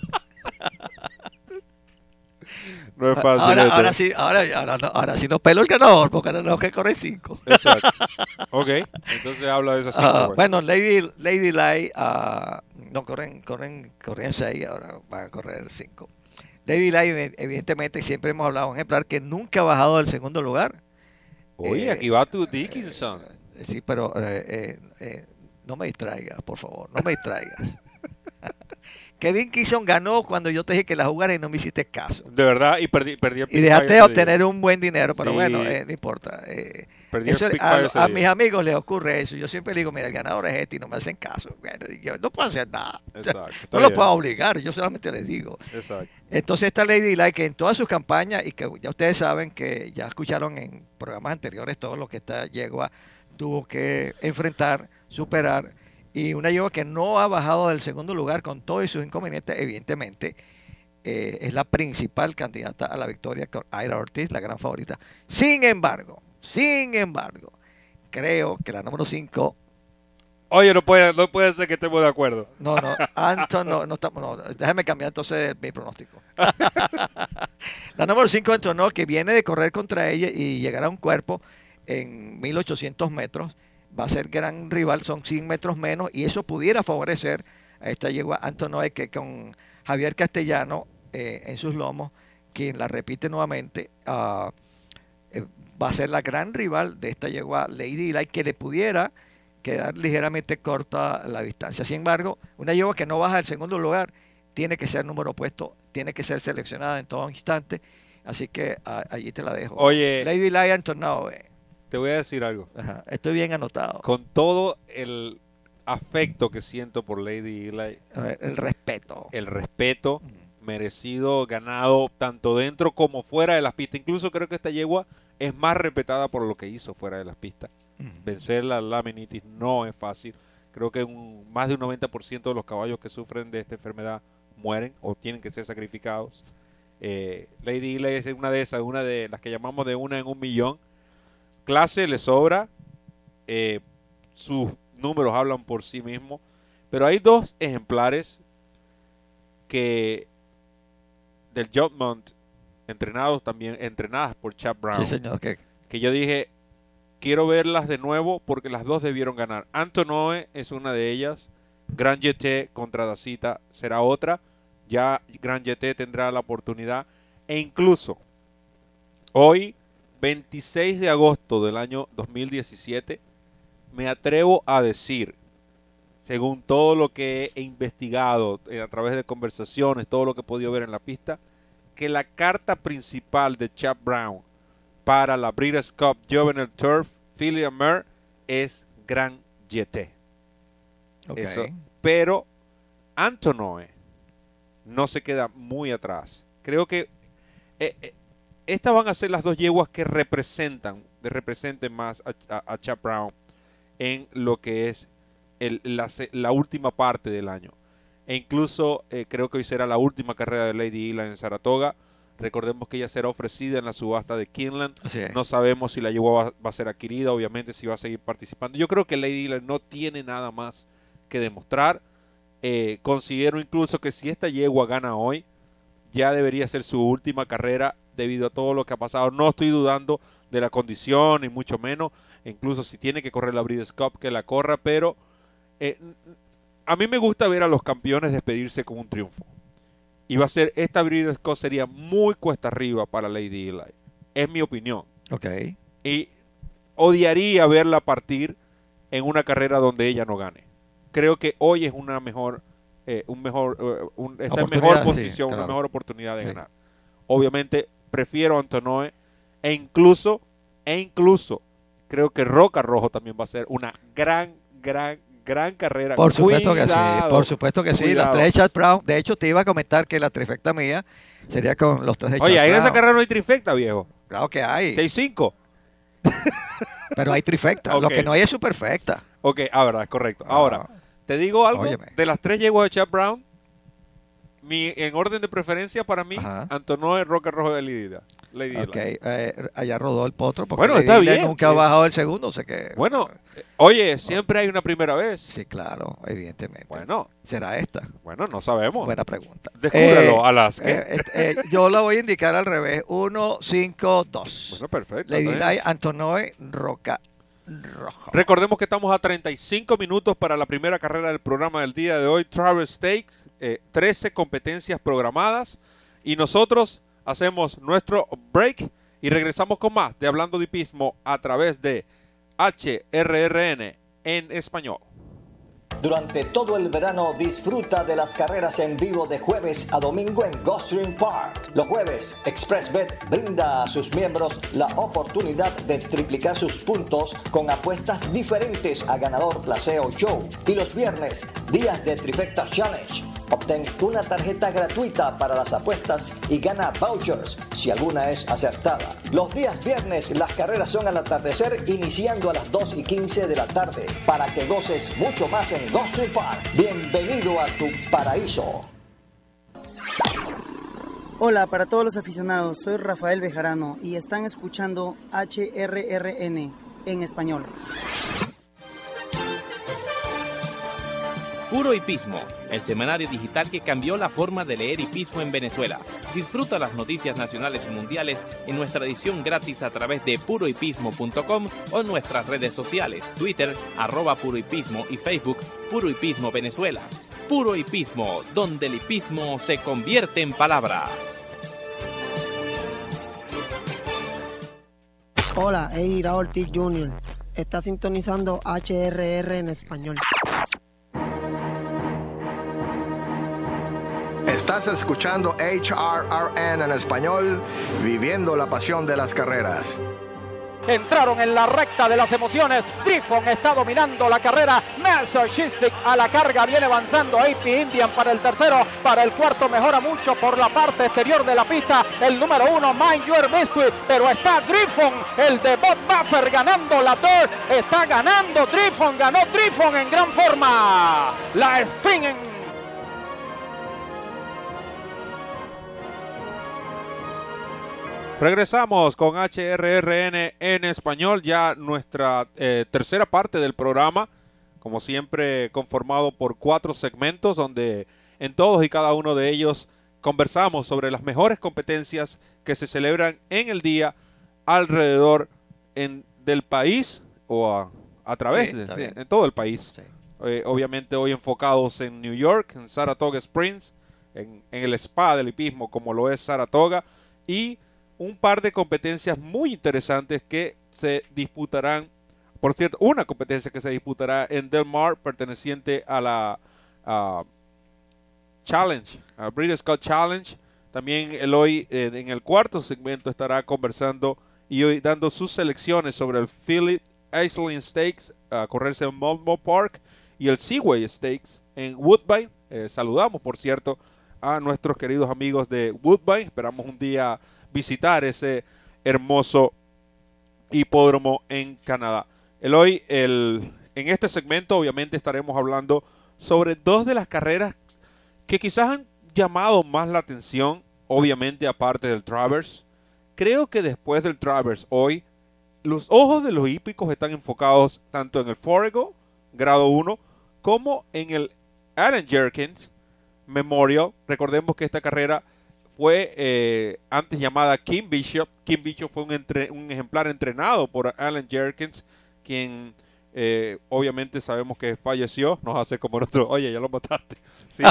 No es fácil Ahora, esto. ahora sí, ahora, ahora, no, ahora sí nos peló el ganador, porque ahora no que corre cinco. Exacto. Ok, entonces habla de esas cinco. Ah, pues. bueno, Lady Lady Lai, ah, no corren, corren, corren seis, ahora van a correr cinco. Lady Lai, ev- evidentemente, siempre hemos hablado de un ejemplar que nunca ha bajado del segundo lugar. Oye, eh, aquí va tu Dickinson. Sí, pero eh, eh, eh, no me distraigas, por favor, no me distraigas. Que Dickinson ganó cuando yo te dije que la jugara y no me hiciste caso. De verdad, y perdí, perdí el Y pick dejaste five de ese obtener día. un buen dinero, pero Sí. bueno, eh, no importa. eh, Perdí el eso, pick a, five ese a día. mis amigos les ocurre eso. Yo siempre digo, mira, el ganador es este y no me hacen caso. Bueno, y yo no puedo hacer nada. Exacto, está No lo bien. puedo obligar, yo solamente les digo. Exacto. Entonces esta Lady Lai, que en todas sus campañas, y que ya ustedes saben que ya escucharon en programas anteriores todo lo que esta yegua tuvo que enfrentar, superar, y una yegua que no ha bajado del segundo lugar con todos sus inconvenientes, evidentemente, eh, es la principal candidata a la victoria con Ira Ortiz, la gran favorita. Sin embargo, sin embargo, creo que la número cinco... Oye, no puede, no puede ser que estemos de acuerdo. No, no, Anton, no, no estamos, no, déjame cambiar entonces mi pronóstico. La número cinco, Anton, no, que viene de correr contra ella y llegar a un cuerpo en mil ochocientos metros, va a ser gran rival, son cien metros menos, y eso pudiera favorecer a esta yegua Antonoe, que con Javier Castellano eh, en sus lomos, quien la repite nuevamente, ah, eh, va a ser la gran rival de esta yegua Lady Eli, que le pudiera quedar ligeramente corta la distancia. Sin embargo, una yegua que no baja del segundo lugar tiene que ser número opuesto, tiene que ser seleccionada en todo instante, así que a- allí te la dejo. Oye. Lady Eli Antonoe. Te voy a decir algo. Ajá, estoy bien anotado. Con todo el afecto que siento por Lady Eli, A ver, el respeto. el respeto merecido, ganado, tanto dentro como fuera de las pistas. Incluso creo que esta yegua es más respetada por lo que hizo fuera de las pistas. Vencer la laminitis no es fácil. Creo que un, más de un noventa por ciento de los caballos que sufren de esta enfermedad mueren o tienen que ser sacrificados. Eh, Lady Eli es una de esas, una de las que llamamos de una en un millón. Clase le sobra, eh, sus números hablan por sí mismos, pero hay dos ejemplares que del Jotmont, entrenados también, entrenadas por Chap Brown, Sí, señor. Que, que yo dije, quiero verlas de nuevo porque las dos debieron ganar. Antonoe es una de ellas, Grand Jeté contra Dacita será otra, ya Grand Jeté tendrá la oportunidad, e incluso hoy, veintiséis de agosto del año dos mil diecisiete, me atrevo a decir, según todo lo que he investigado eh, a través de conversaciones, todo lo que he podido ver en la pista, que la carta principal de Chap Brown para la Breeders' Cup Juvenile Turf Filly and Mare es Grand Jeté. ok. Eso. Pero Antonoe no se queda muy atrás. Creo que eh, eh, estas van a ser las dos yeguas que representan, que representen más a, a, a Chap Brown en lo que es el, la, la última parte del año. E incluso eh, creo que hoy será la última carrera de Lady Eli en Saratoga. Recordemos que ella será ofrecida en la subasta de Keeneland. Así es. No sabemos si la yegua va, va a ser adquirida, obviamente si va a seguir participando. Yo creo que Lady Eli no tiene nada más que demostrar. Eh, considero incluso que si esta yegua gana hoy, ya debería ser su última carrera debido a todo lo que ha pasado. No estoy dudando de la condición, ni mucho menos. Incluso si tiene que correr la Breeders' Cup, que la corra, pero eh, a mí me gusta ver a los campeones despedirse con un triunfo. Y va a ser, esta Breeders' Cup sería muy cuesta arriba para Lady Eli. Es mi opinión. Ok. Y odiaría verla partir en una carrera donde ella no gane. Creo que hoy es una mejor, eh, un mejor, uh, un, está en mejor posición, sí, claro. Una mejor oportunidad de sí. ganar. Obviamente prefiero a Antonoe e incluso, e incluso creo que Roca Rojo también va a ser una gran, gran, gran carrera. Por supuesto cuidado, que sí, por supuesto que cuidado. sí. Las tres de Chad Brown, de hecho te iba a comentar que la trifecta mía sería con los tres de Chad Oye, Brown. Oye, en esa carrera no hay trifecta, viejo. Claro que hay. seis cinco. Pero hay trifecta, okay. Lo que no hay es superfecta. Ok, ah, verdad, es correcto. Ahora, ah, te digo algo, óyeme. De las tres yeguas de Chad Brown, mi, en orden de preferencia para mí, Antonoe, Roca Rojo de Lady Lady Ok, eh, allá rodó el potro porque bueno, Lady está bien, nunca sí. ha bajado el segundo, o sea que... Bueno, oye, siempre hay una primera vez. Sí, claro, evidentemente. Bueno. ¿Será esta? Bueno, no sabemos. Buena pregunta. Descúbrelo, eh, a las... Eh, eh, eh, yo la voy a indicar al revés, uno, cinco, dos. Bueno, perfecto. Lady Eli, Antonoe, Roca Rojo. Recordemos que estamos a treinta y cinco minutos para la primera carrera del programa del día de hoy, Travers Stakes, eh, trece competencias programadas y nosotros hacemos nuestro break y regresamos con más de Hablando de Hipismo a través de H R R N en español. Durante todo el verano disfruta de las carreras en vivo de jueves a domingo en Gulfstream Park. Los jueves, ExpressBet brinda a sus miembros la oportunidad de triplicar sus puntos con apuestas diferentes a ganador, placeo, show. Y los viernes, días de Trifecta Challenge. Obtén una tarjeta gratuita para las apuestas y gana vouchers si alguna es acertada. Los días viernes las carreras son al atardecer iniciando a las dos y quince de la tarde para que goces mucho más en Gulfstream Park. Bienvenido a tu paraíso. Hola para todos los aficionados, soy Rafael Bejarano y están escuchando H R R N en español. Puro Hipismo, el semanario digital que cambió la forma de leer hipismo en Venezuela. Disfruta las noticias nacionales y mundiales en nuestra edición gratis a través de puro hipismo punto com o en nuestras redes sociales, Twitter, arroba Puro Hipismo y Facebook, Puro Hipismo Venezuela. Puro Hipismo, donde el hipismo se convierte en palabra. Hola, Eira Ortiz junior Está sintonizando H R R en español. Estás escuchando H R R N en español, viviendo la pasión de las carreras. Entraron en la recta de las emociones. Trifon está dominando la carrera. Mercer Shistik a la carga. Viene avanzando A P Indian para el tercero. Para el cuarto mejora mucho por la parte exterior de la pista. El número uno, Mind Your Biscuit. Pero está Trifon, el de Bob Buffer, ganando la Dirt. Está ganando Trifon. Ganó Trifon en gran forma. La Spin. Regresamos con H R R N en español, ya nuestra eh, tercera parte del programa, como siempre conformado por cuatro segmentos donde en todos y cada uno de ellos conversamos sobre las mejores competencias que se celebran en el día alrededor en, del país o a, a través sí, de sí, en todo el país. Sí. Eh, obviamente hoy enfocados en New York, en Saratoga Springs, en, en el spa del hipismo como lo es Saratoga y un par de competencias muy interesantes que se disputarán, por cierto, una competencia que se disputará en Del Mar, perteneciente a la uh, Challenge, a Breeders' Cup Challenge. También Eloy eh, en el cuarto segmento estará conversando y hoy dando sus selecciones sobre el Philip Island Stakes, a uh, correrse en Monmouth Park, y el Seaway Stakes en Woodbine. Eh, saludamos, por cierto, a nuestros queridos amigos de Woodbine. Esperamos un día visitar ese hermoso hipódromo en Canadá. Eloy, el, en este segmento obviamente estaremos hablando sobre dos de las carreras que quizás han llamado más la atención, obviamente aparte del Travers. Creo que después del Travers hoy, los ojos de los hípicos están enfocados tanto en el Forego, grado uno, como en el Allen Jerkins Memorial. Recordemos que esta carrera fue eh, antes llamada Kim Bishop. Kim Bishop fue un, entre, un ejemplar entrenado por Allen Jerkins, quien Eh, obviamente sabemos que falleció, nos hace como nosotros, oye, ya lo mataste. ¿Sí?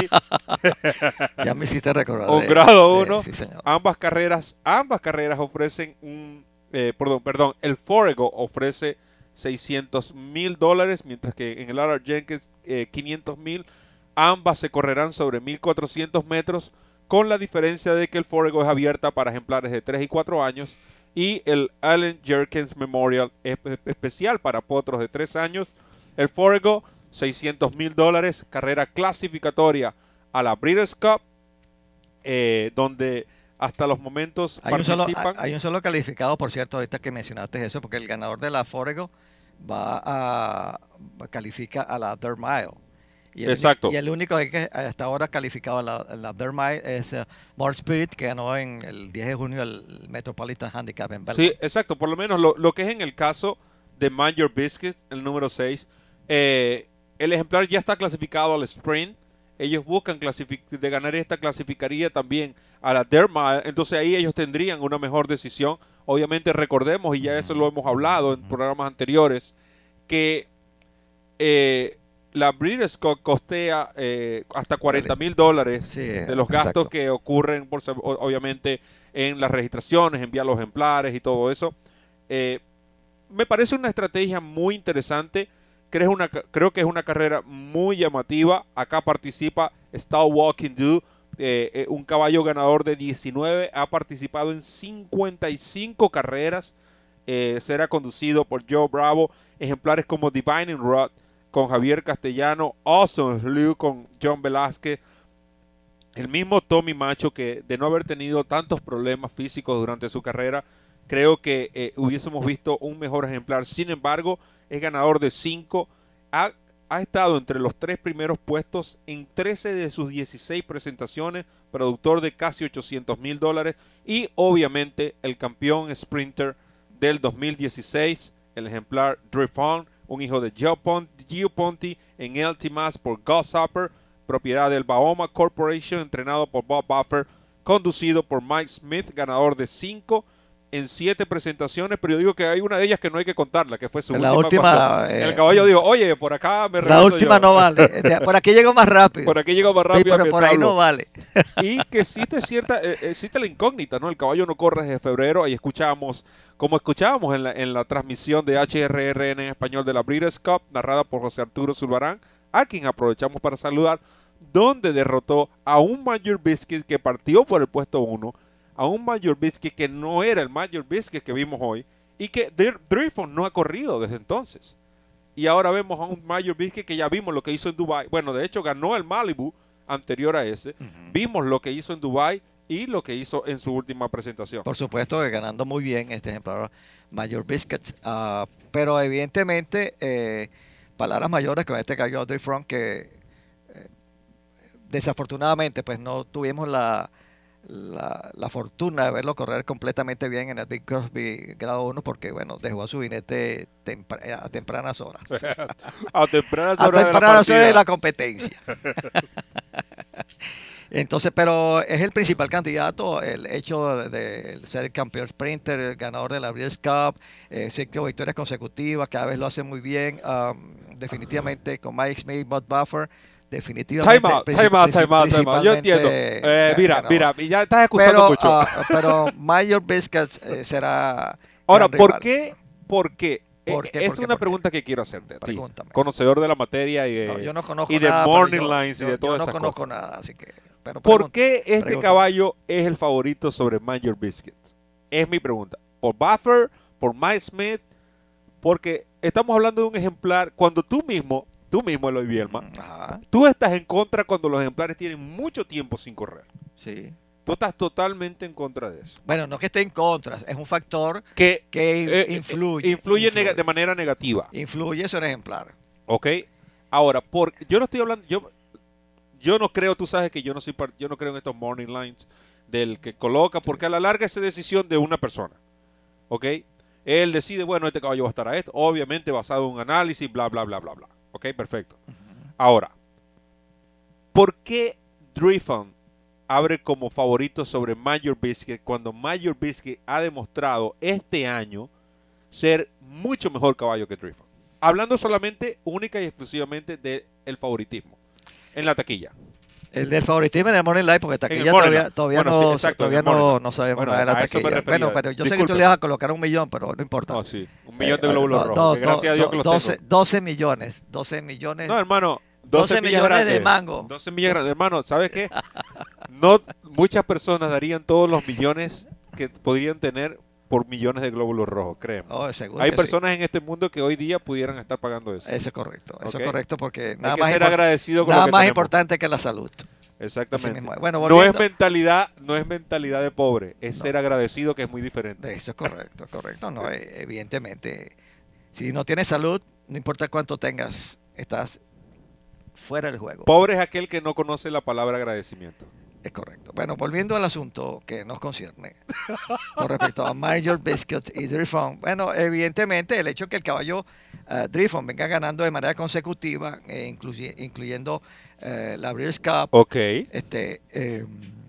Ya me hiciste recordar. Un de, grado uno. Sí, señor. Ambas carreras, ambas carreras ofrecen un, eh, perdón, perdón, el Forego ofrece seiscientos mil dólares, mientras que en el R R Jenkins eh, quinientos mil. Ambas se correrán sobre mil cuatrocientos metros, con la diferencia de que el Forego es abierta para ejemplares de tres y cuatro años y el Allen Jerkins Memorial es especial para potros de tres años. El Forego, seiscientos mil dólares, carrera clasificatoria a la Breeders' Cup, eh, donde hasta los momentos hay un, participan. solo, hay un solo calificado, por cierto, ahorita que mencionaste eso, porque el ganador de la Forego va a califica a la Dirt Mile. Y el, Exacto. Y el único que hasta ahora calificado a la, la Dirt Mile es uh, More Spirit, que ganó en el diez de junio el Metropolitan Handicap en Belmont. Sí, exacto. Por lo menos lo, lo que es en el caso de Major Biscuits, el número seis, eh, el ejemplar ya está clasificado al Sprint. Ellos buscan de ganar esta, clasificaría también a la Dirt Mile. Entonces ahí ellos tendrían una mejor decisión. Obviamente recordemos, y ya eso lo hemos hablado en programas anteriores, que eh, la Breeders' Cup costea eh, hasta cuarenta mil dólares sí, de los gastos exacto. que ocurren, por, obviamente, en las registraciones, enviar los ejemplares y todo eso. Eh, me parece una estrategia muy interesante. Creo, una, creo que es una carrera muy llamativa. Acá participa Star Walking Do, eh, eh, un caballo ganador de diecinueve. Ha participado en cincuenta y cinco carreras. Eh, será conducido por Joe Bravo. Ejemplares como Divining Rod con Javier Castellano, Awesome Slew con John Velázquez, el mismo Tommy Macho, que de no haber tenido tantos problemas físicos durante su carrera, creo que eh, hubiésemos visto un mejor ejemplar. Sin embargo, es ganador de cinco, ha, ha estado entre los tres primeros puestos en trece de sus dieciséis presentaciones, productor de casi ochocientos mil dólares, y obviamente el campeón sprinter del dos mil dieciséis, el ejemplar Drift On, un hijo de Gio Ponti, Gio Ponti en L T Mass por Gosshopper, propiedad del Bahoma Corporation, entrenado por Bob Buffer, conducido por Mike Smith, ganador de cinco en siete presentaciones, pero yo digo que hay una de ellas que no hay que contarla, que fue su la última. última eh, el caballo dijo, oye, por acá me La última yo. no vale, por aquí llego más rápido. Por aquí llego más rápido. Sí, pero por ahí no vale. Y que existe cierta, eh, existe la incógnita, ¿no? El caballo no corre desde febrero, ahí escuchamos, como escuchábamos en la, en la transmisión de H R R N en español de la Breeders' Cup, narrada por José Arturo Zulbarán, a quien aprovechamos para saludar, donde derrotó a un Major Biscuit que partió por el puesto uno, a un Major Biscuit que no era el Major Biscuit que vimos hoy, y que Drift On no ha corrido desde entonces. Y ahora vemos a un Major Biscuit que ya vimos lo que hizo en Dubai. Bueno, de hecho ganó el Malibu anterior a ese. Uh-huh. Vimos lo que hizo en Dubai y lo que hizo en su última presentación. Por supuesto que ganando muy bien este ejemplar Major Biscuits. Uh, pero evidentemente, eh, palabras mayores con este caballo Drift On, que eh, desafortunadamente pues no tuvimos la... La, la fortuna de verlo correr completamente bien en el Big Crosby grado uno, porque bueno, dejó a su jinete tempra a tempranas horas a tempranas horas, a tempranas de, la horas de la competencia. Entonces, pero es el principal candidato, el hecho de, de ser el campeón sprinter, el ganador de la Breeders' Cup, eh, cinco victorias consecutivas, cada vez lo hace muy bien. Um, definitivamente con Mike Smith, Bob Buffer, definitivamente. Time out, time out, time out, time out. Yo entiendo. Eh, mira, mira, ya estás escuchando pero, mucho. Uh, pero Major Biscuits eh, será. Ahora, ¿por qué? ¿Por qué? ¿Por qué? Es ¿Por qué? una ¿Por pregunta qué? que quiero hacerte. Pregúntame. Ti, conocedor de la materia y de, no, yo no conozco y de nada, Morning yo, Lines yo, y de todas yo no esas conozco cosas. nada, así que. Pero ¿Por qué este pregunta. caballo es el favorito sobre Major Biscuits? Es mi pregunta. ¿Por Buffer? ¿Por Mike Smith? Porque estamos hablando de un ejemplar cuando tú mismo. Tú mismo, Eloy Bielma, Ajá. tú estás en contra cuando los ejemplares tienen mucho tiempo sin correr. Sí. Tú estás totalmente en contra de eso. Bueno, no es que esté en contra, es un factor que, que eh, influye. Influye, influye. de manera negativa. Influye sobre el ejemplar. Ok. Ahora, por, yo no estoy hablando, yo, yo no creo, tú sabes que yo no soy, yo no creo en estos morning lines del que coloca, porque a la larga es decisión de una persona. Ok. Él decide, bueno, este caballo va a estar a esto, obviamente basado en un análisis, bla, bla, bla, bla, bla. Ok, perfecto. Uh-huh. Ahora, ¿por qué Drift On abre como favorito sobre Major Biscuit cuando Major Biscuit ha demostrado este año ser mucho mejor caballo que Drift On? hablando solamente, única y exclusivamente del favoritismo en la taquilla. El del favoritismo en el Morning Line, porque taquilla todavía, todavía, bueno, no, sí, exacto, todavía no, no sabemos bueno, nada de la a eso me taquilla. refería. Bueno, pero yo Disculpe. sé que tú le vas a colocar un millón, pero no importa. No, sí, un millón Eh, de glóbulos do- rojos. do- que gracias do- a Dios que los doce, tengo. doce millones, doce millones. No, hermano, doce doce millones millones de mango. doce millones grandes. Hermano, ¿sabes qué? No, muchas personas darían todos los millones que podrían tener por millones de glóbulos rojos, créeme. Oh, seguro Hay que personas en este mundo que hoy día pudieran estar pagando eso. Eso es correcto, eso ¿Ok? es correcto porque Hay nada que más, ser impor- agradecido con nada lo que más tenemos. importante que la salud. Exactamente. Así mismo es. Bueno, no es volviendo- mentalidad, no es mentalidad de pobre, es No. ser agradecido, que es muy diferente. Eso es correcto, correcto. No, eh, evidentemente, si no tienes salud, no importa cuánto tengas, estás fuera del juego. Pobre es aquel que no conoce la palabra agradecimiento. Es correcto. Bueno, volviendo al asunto que nos concierne con respecto a Major Biscuit y Drifon. Bueno, evidentemente el hecho que el caballo uh, Drifon venga ganando de manera consecutiva, eh, incluye- incluyendo eh, la Breeders' Cup, Ok. este, eh,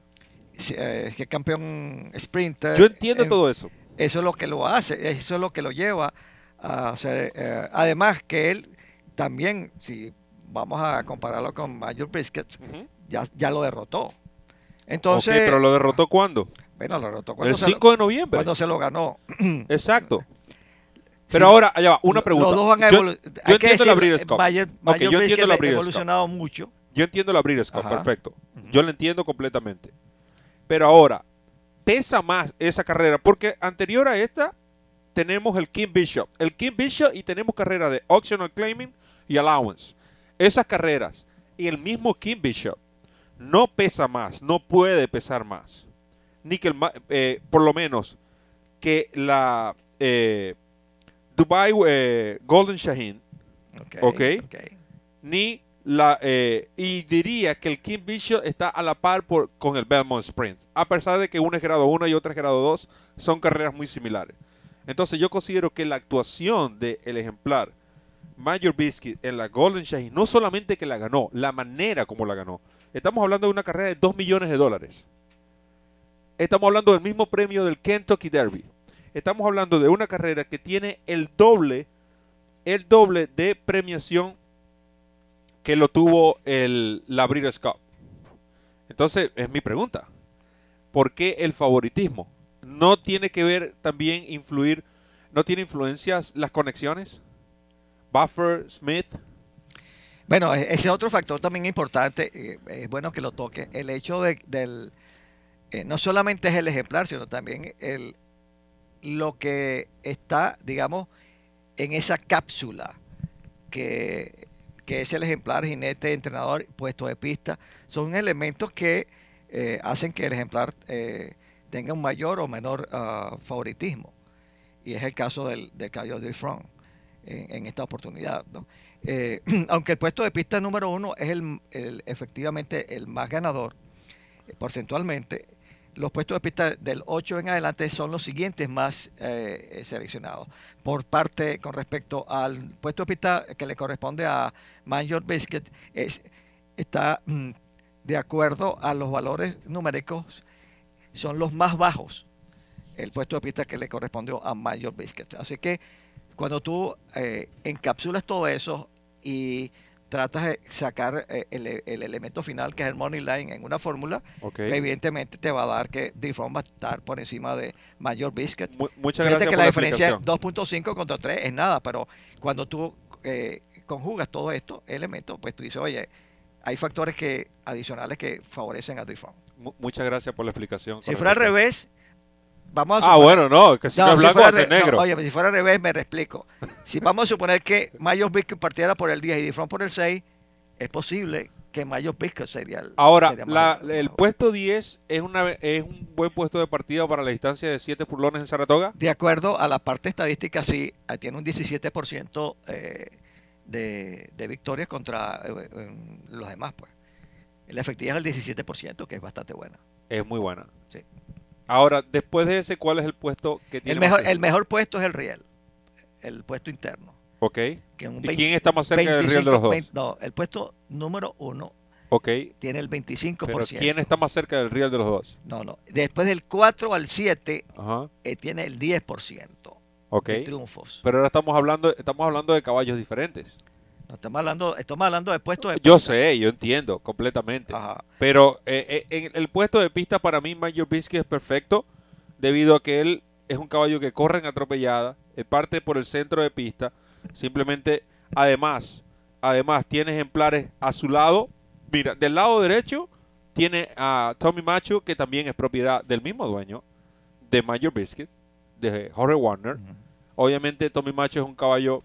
si- eh, que campeón sprinter. Yo entiendo eh, todo eso. Eso es lo que lo hace, eso es lo que lo lleva a hacer. eh, además que él también, si vamos a compararlo con Major Biscuit, ya, ya lo derrotó. Entonces, Ok, pero lo derrotó ¿cuándo? bueno, lo derrotó cuando El se cinco lo- de noviembre. Cuando se lo ganó. Exacto. Pero Sí. ahora, allá va, una Los pregunta. dos han Yo, evolu- yo hay que entiendo la decir, Breeders' Cup. Mayer- Ok, Mayer yo Biscuit entiendo la ha Breeders' Cup. evolucionado mucho. Yo entiendo la Breeders' Cup, Ajá. perfecto. Yo la entiendo completamente. Pero ahora, pesa más esa carrera, porque anterior a esta tenemos el King Bishop. El King Bishop y tenemos carreras de Optional Claiming y Allowance. Esas carreras y el mismo King Bishop no pesa más, no puede pesar más. Ni que el, ma- eh, por lo menos, que la eh, Dubai eh, Golden Shaheen, Ok, ok, ok. ni la eh, y diría que el King Bishop está a la par por, con el Belmont Sprint, a pesar de que uno es grado uno y otro es grado dos, son carreras muy similares. Entonces yo considero que la actuación del ejemplar Major Biscuit en la Golden Shaheen, no solamente que la ganó, la manera como la ganó. Estamos hablando de una carrera de dos millones de dólares. Estamos hablando del mismo premio del Kentucky Derby. Estamos hablando de una carrera que tiene el doble, el doble de premiación que lo tuvo el, la Breeders' Cup. Entonces, es mi pregunta. ¿Por qué el favoritismo? ¿No tiene que ver también influir, no tiene influencias las conexiones? Buffer, Smith. Bueno, e- ese otro factor también importante, eh, es bueno que lo toque, el hecho de, del, eh, no solamente es el ejemplar, sino también el, lo que está, digamos, en esa cápsula, que, que es el ejemplar, jinete, entrenador, puesto de pista, son elementos que eh, hacen que el ejemplar eh, tenga un mayor o menor ah, favoritismo. Y es el caso del, del caballo de Front en, en esta oportunidad, ¿no? Eh, aunque el puesto de pista número uno es el, el- efectivamente el más ganador eh, porcentualmente, los puestos de pista del ocho en adelante son los siguientes más eh, seleccionados. Por parte con respecto al puesto de pista que le corresponde a Major Biscuit, es, está mm, de acuerdo a los valores numéricos, son los más bajos el puesto de pista que le correspondió a Major Biscuit. Así que cuando tú eh, encapsulas todo eso y tratas de sacar eh, el, el elemento final, que es el money line, en una fórmula, Ok. evidentemente te va a dar que Diffron va a estar por encima de Major Biscuit. Mu- muchas Fíjate gracias que por la la diferencia es explicación. dos punto cinco contra tres es nada, pero cuando tú eh, conjugas todos estos elementos, pues tú dices, oye, hay factores que adicionales que favorecen a Diffron. Mu- muchas gracias por la explicación. Si fuera al revés, vamos a Ah, suponer- bueno, no, que si no es blanco fuera va a ser al re- no, negro. oye, si fuera al revés, me explico. Si vamos a suponer que Major Biscuit partiera por el diez y Diffron por el seis, es posible que Major Biscuit sería el Ahora, sería más- la- el puesto diez es, una, es un buen puesto de partida para la distancia de siete furlones en Saratoga. De acuerdo a la parte estadística, sí, eh, tiene un diecisiete por ciento eh, de, de victorias contra eh, eh, los demás, pues. La efectividad es el diecisiete por ciento, que es bastante buena. Es muy buena. Sí. Ahora, después de ese, ¿cuál es el puesto que tiene El más mejor, peso? el mejor puesto es el Riel, el puesto interno. Ok. Que un ¿Y veinte quién está más cerca del Riel de los dos? veinte no, el puesto número uno Ok. tiene el veinticinco por Pero ciento. ¿quién está más cerca del Riel de los dos? No, no. Después del cuatro al siete Ajá. eh, tiene el diez por ciento. okay. de triunfos. Pero ahora estamos hablando, estamos hablando de caballos diferentes. No, estamos hablando, estamos hablando de puestos de pista. Yo sé, yo entiendo completamente. Ajá. Pero eh, eh, en el puesto de pista para mí Major Biscuit es perfecto debido a que él es un caballo que corre en atropellada, eh, parte por el centro de pista. Simplemente, además, además tiene ejemplares a su lado. Mira, del lado derecho tiene a Tommy Macho, que también es propiedad del mismo dueño de Major Biscuit, de Jorge Warner. Uh-huh. Obviamente Tommy Macho es un caballo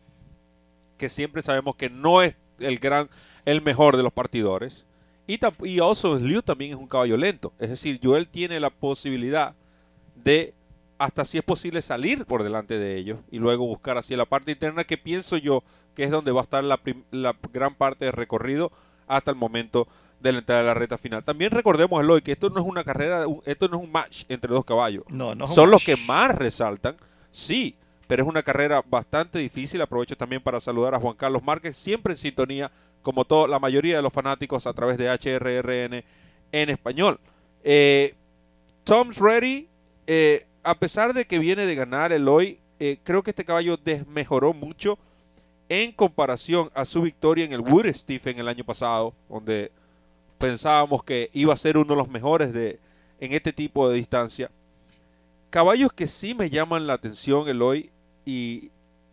que siempre sabemos que no es el gran, el mejor de los partidores. Y, y also Liu también es un caballo lento. Es decir, Joel tiene la posibilidad de, hasta si es posible, salir por delante de ellos y luego buscar hacia la parte interna, que pienso yo que es donde va a estar la, prim, la gran parte del recorrido hasta el momento de la entrada de la recta final. También recordemos, Eloy, que esto no es una carrera, esto no es un match entre dos caballos. No, no es un Son match. Los que más resaltan, sí, pero es una carrera bastante difícil. Aprovecho también para saludar a Juan Carlos Márquez, siempre en sintonía, como toda la mayoría de los fanáticos, a través de H R R N en español. Eh, Tom's Ready, eh, a pesar de que viene de ganar Eloy, eh, creo que este caballo desmejoró mucho en comparación a su victoria en el Wood Stephen el año pasado, donde pensábamos que iba a ser uno de los mejores de, en este tipo de distancia. Caballos que sí me llaman la atención, Eloy, y,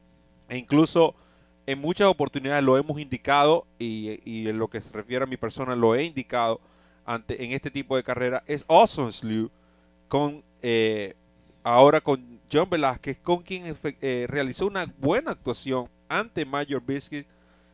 e incluso en muchas oportunidades lo hemos indicado, y, y en lo que se refiere a mi persona lo he indicado ante, en este tipo de carrera, es Awesome Slew, con, eh, ahora con John Velázquez, con quien eh, realizó una buena actuación ante Major Biscuit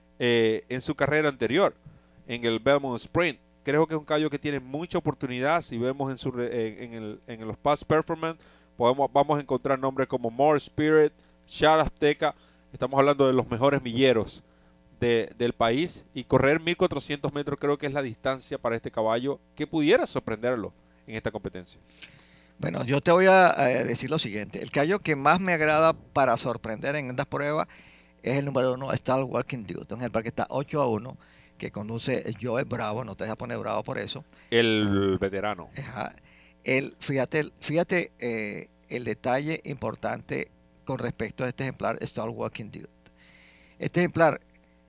eh, en su carrera anterior, en el Belmont Sprint. Creo que es un caballo que tiene mucha oportunidad. Si vemos en, su, en, en, el, en los past performance, podemos, vamos a encontrar nombres como More Spirit, Shad Azteca. Estamos hablando de los mejores milleros de, del país. Y correr mil cuatrocientos metros creo que es la distancia para este caballo que pudiera sorprenderlo en esta competencia. Bueno, yo te voy a eh, decir lo siguiente. El caballo que más me agrada para sorprender en estas pruebas es el número uno, Star Walking Dude. En el parque está ocho a uno, que conduce Joe Bravo, no te deja poner bravo por eso. El veterano. Ajá. El, fíjate fíjate eh, el detalle importante con respecto a este ejemplar, Star Walking Dude. Este ejemplar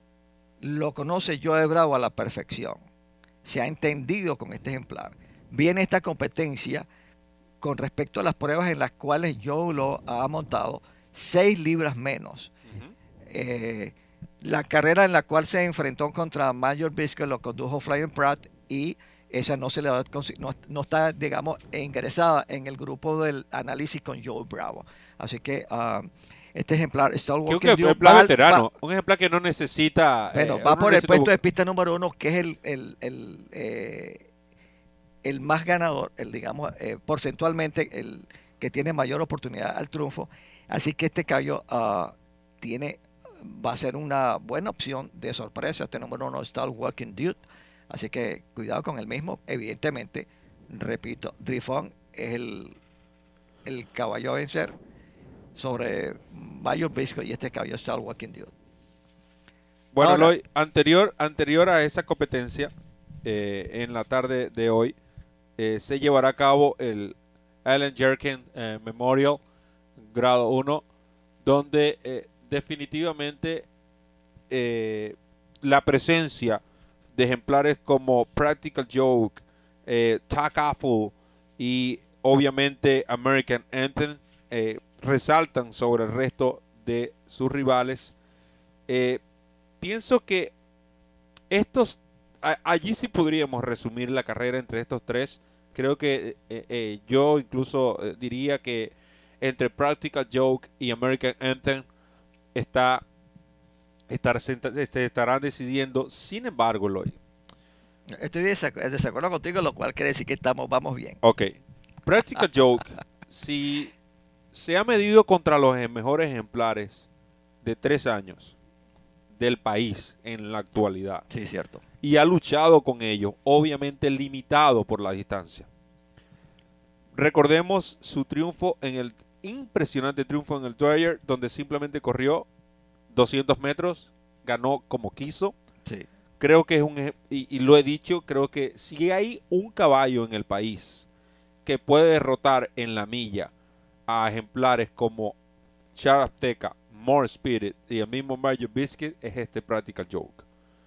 lo conoce Joe Bravo a la perfección. Se ha entendido con este ejemplar. Viene esta competencia con respecto a las pruebas en las cuales Joe lo ha montado, seis libras menos. Uh-huh. Eh, la carrera en la cual se enfrentó contra Major Biscuit lo condujo Flying Pratt, y esa no se le da, no, no está, digamos, ingresada en el grupo del análisis con Joe Bravo. Así que uh, este ejemplar, Star Walking Dude, un ejemplar va, veterano, va, un ejemplar que no necesita. Bueno, eh, va por el puesto de pista número uno, que es el el, el, eh, el más ganador, el digamos eh, porcentualmente el que tiene mayor oportunidad al triunfo. Así que este caballo uh, tiene va a ser una buena opción de sorpresa. Este número uno, Star Walking Dude. Así que cuidado con el mismo. Evidentemente, repito, Drifon es el, el caballo a vencer sobre Major Biscuit, y este caballo Star Walking Dude. Bueno, Ahora, Eloy, anterior, anterior a esa competencia, eh, en la tarde de hoy, eh, se llevará a cabo el Allen Jerkin eh, Memorial Grado uno, donde eh, definitivamente eh, la presencia de ejemplares como Practical Joke, eh, Tack Apple y obviamente American Anthem eh, resaltan sobre el resto de sus rivales. Eh, pienso que estos, a, allí sí podríamos resumir la carrera entre estos tres. Creo que eh, eh, yo incluso eh, diría que entre Practical Joke y American Anthem está, estar, se estarán decidiendo. Sin embargo, Eloy, estoy de desacuerdo contigo, lo cual quiere decir que estamos, vamos bien. Ok. Practical Joke, si se ha medido contra los mejores ejemplares de tres años del país en la actualidad. Sí, cierto. Y ha luchado con ellos, obviamente limitado por la distancia. Recordemos su triunfo en el impresionante triunfo en el Dwyer, donde simplemente corrió doscientos metros, ganó como quiso. Sí. Creo que es un, y, y lo he dicho, creo que si hay un caballo en el país que puede derrotar en la milla a ejemplares como Charateca, More Spirit y el mismo Major Biscuit es este Practical Joke.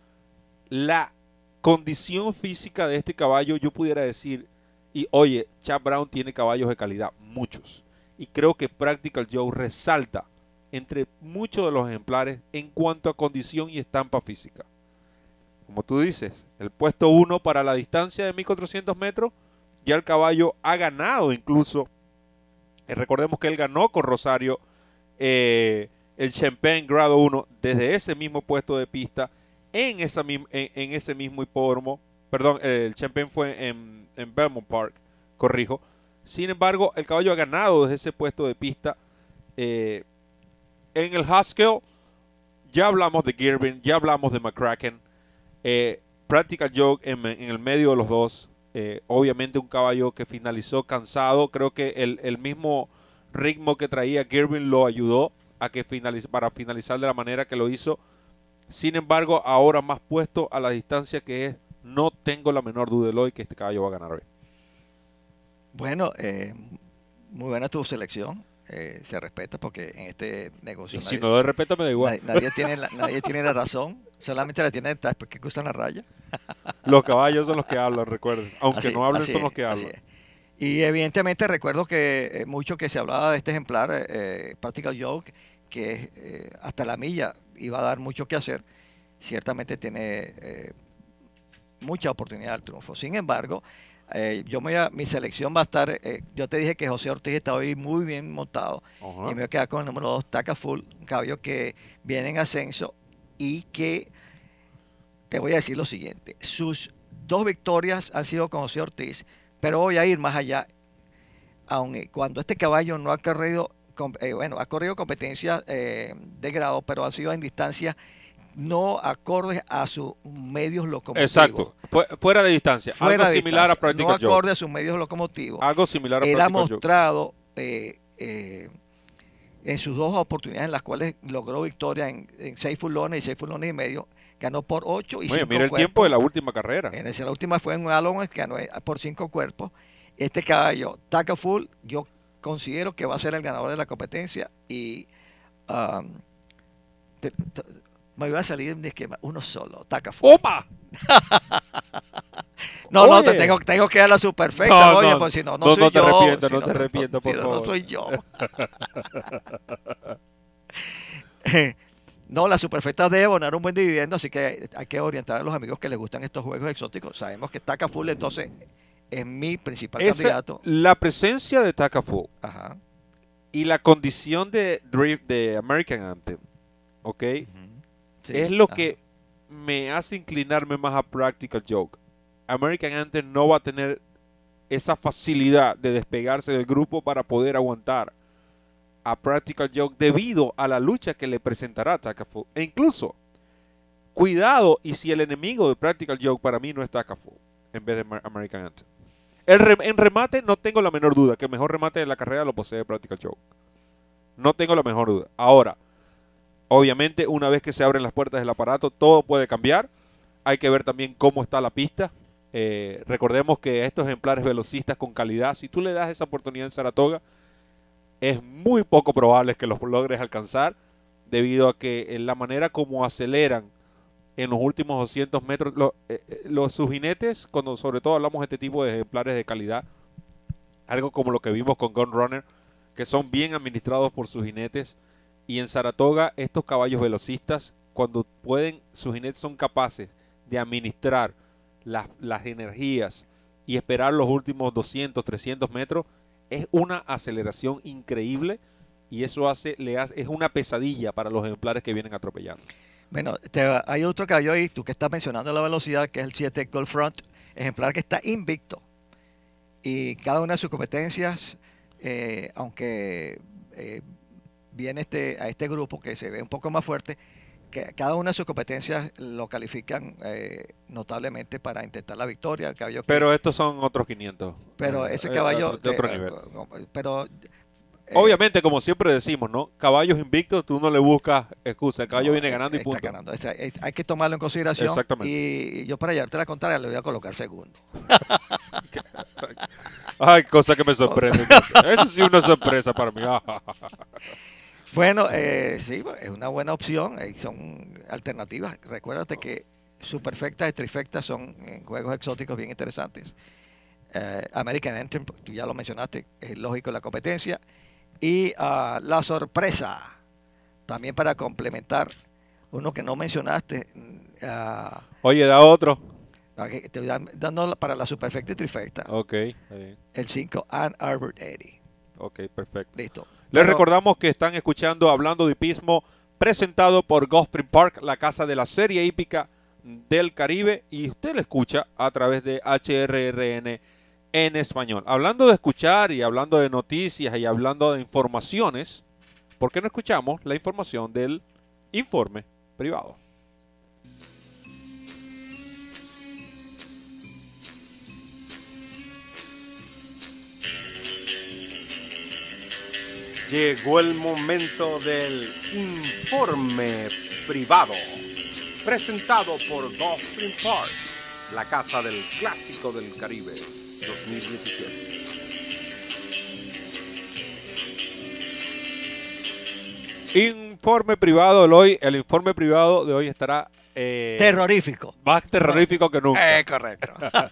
La condición física de este caballo, yo pudiera decir, y oye, Chad Brown tiene caballos de calidad, muchos. Y creo que Practical Joke resalta entre muchos de los ejemplares en cuanto a condición y estampa física. Como tú dices, el puesto uno para la distancia de mil cuatrocientos metros, ya el caballo ha ganado incluso. Eh, recordemos que él ganó con Rosario eh, el Champagne grado uno desde ese mismo puesto de pista en, esa, en, en ese mismo hipódromo. Perdón, eh, el Champagne fue en, en Belmont Park, corrijo. Sin embargo, el caballo ha ganado desde ese puesto de pista. Eh, en el Haskell ya hablamos de Girvin, ya hablamos de McCracken. Eh, Practical Joke en, en el medio de los dos. Eh, obviamente un caballo que finalizó cansado. Creo que el, el mismo ritmo que traía Girvin lo ayudó a que finaliz para finalizar de la manera que lo hizo. Sin embargo, ahora más puesto a la distancia que es, no tengo la menor duda de hoy que este caballo va a ganar hoy. Bueno, eh, muy buena tu selección. Eh, se respeta porque en este negocio... Y si no lo respeta me da igual. Nadie, nadie, tiene la, nadie tiene la razón, solamente la tiene porque cruzan la raya. Los caballos son los que hablan, recuerden. Aunque así, no hablen, son es, los que hablan. Y evidentemente recuerdo que eh, mucho que se hablaba de este ejemplar, eh, Practical Joke, que eh, hasta la milla iba a dar mucho que hacer. Ciertamente tiene eh, mucha oportunidad al triunfo. Sin embargo, Eh, yo me voy a, mi selección va a estar, eh, yo te dije que José Ortiz está hoy muy bien montado, uh-huh. y me voy a quedar con el número dos, Taca Full, un caballo que viene en ascenso y que te voy a decir lo siguiente: sus dos victorias han sido con José Ortiz, pero voy a ir más allá. Aun cuando este caballo no ha corrido, eh, bueno, ha corrido competencias eh, de grado, pero ha sido en distancia no acordes a sus medios locomotivos. Exacto, fuera de distancia, fuera algo de similar distancia, a Practical Joke. No acorde a sus medios locomotivos. Algo similar a Él Practical ha Joke. mostrado eh, eh, en sus dos oportunidades en las cuales logró victoria en, en seis furlones y seis furlones y medio, ganó por ocho y Oye, cinco mira el cuerpos. tiempo de la última carrera. En esa, la última fue en un Alon que ganó por cinco cuerpos. Este caballo, Taca Full, yo considero que va a ser el ganador de la competencia y um, te, te, me iba a salir de esquema uno solo, Taca Full. ¡Opa! no, Oye. no, te tengo, tengo que dar la superfecta, no, oye, no, pues si no, no, no, soy no te yo. arrepientas, Si no te arrepientas, por si favor. No soy yo. No, la superfecta debe abonar un buen dividendo, así que hay que orientar a los amigos que les gustan estos juegos exóticos. Sabemos que Taca Full entonces es mi principal Esa, candidato. La presencia de Taca Full Ajá. y la condición de Drift de American Anthem, ¿ok? Uh-huh. Sí, es lo ajá. que me hace inclinarme más a Practical Joke. American Anthem no va a tener esa facilidad de despegarse del grupo para poder aguantar a Practical Joke debido a la lucha que le presentará Taca Full. E incluso, cuidado, y si el enemigo de Practical Joke para mí no es Taca Full en vez de American Anthem. El re en remate no tengo la menor duda que el mejor remate de la carrera lo posee Practical Joke. No tengo la mejor duda. Ahora, obviamente, una vez que se abren las puertas del aparato, todo puede cambiar. Hay que ver también cómo está la pista. Eh, recordemos que estos ejemplares velocistas con calidad, si tú le das esa oportunidad en Saratoga, es muy poco probable que los logres alcanzar, debido a que en la manera como aceleran en los últimos doscientos metros, lo, eh, los sus jinetes, cuando sobre todo hablamos de este tipo de ejemplares de calidad, algo como lo que vimos con Gun Runner, que son bien administrados por sus jinetes, y en Saratoga estos caballos velocistas, cuando pueden, sus jinetes son capaces de administrar las, las energías y esperar los últimos doscientos, trescientos metros, es una aceleración increíble, y eso hace, le hace, es una pesadilla para los ejemplares que vienen atropellando. Bueno, te, hay otro caballo ahí, tú que estás mencionando la velocidad, que es el siete Gold Front, ejemplar que está invicto. Y cada una de sus competencias, eh, aunque eh, viene este, a este grupo que se ve un poco más fuerte, que cada una de sus competencias lo califican eh, notablemente para intentar la victoria. El caballo que, pero estos son otros quinientos. Pero ese caballo... De, de otro eh, nivel. Pero... Obviamente, como siempre decimos, ¿no? Caballos invictos, tú no le buscas excusa. El caballo no, viene ganando y punto. Ganando. O sea, hay que tomarlo en consideración. Exactamente. Y yo, para llevarte la contraria, le voy a colocar segundo. Ay, cosa que me sorprende. Eso sí es una sorpresa para mí. Bueno, eh, sí, es una buena opción. Eh, son alternativas. Recuérdate que superfectas y trifectas son eh, juegos exóticos bien interesantes. Eh, American Anthem, tú ya lo mencionaste, es lógico la competencia. Y uh, la sorpresa, también para complementar, uno que no mencionaste. Uh, Oye, da otro. Te estoy dando para la superfecta y trifecta. Ok, está bien. El cinco, Ann Arbor ochenta. Ok, perfecto. Listo. Les Pero, recordamos que están escuchando Hablando de Hipismo, presentado por Gulfstream Park, la casa de la serie hípica del Caribe, y usted lo escucha a través de H R R N en español. Hablando de escuchar y hablando de noticias y hablando de informaciones, ¿por qué no escuchamos la información del informe privado? Llegó el momento del informe privado, presentado por Gulfstream Park, la casa del Clásico del Caribe dos mil diecisiete. Informe privado de hoy, el informe privado de hoy estará eh, terrorífico. Más terrorífico que nunca. Eh, correcto.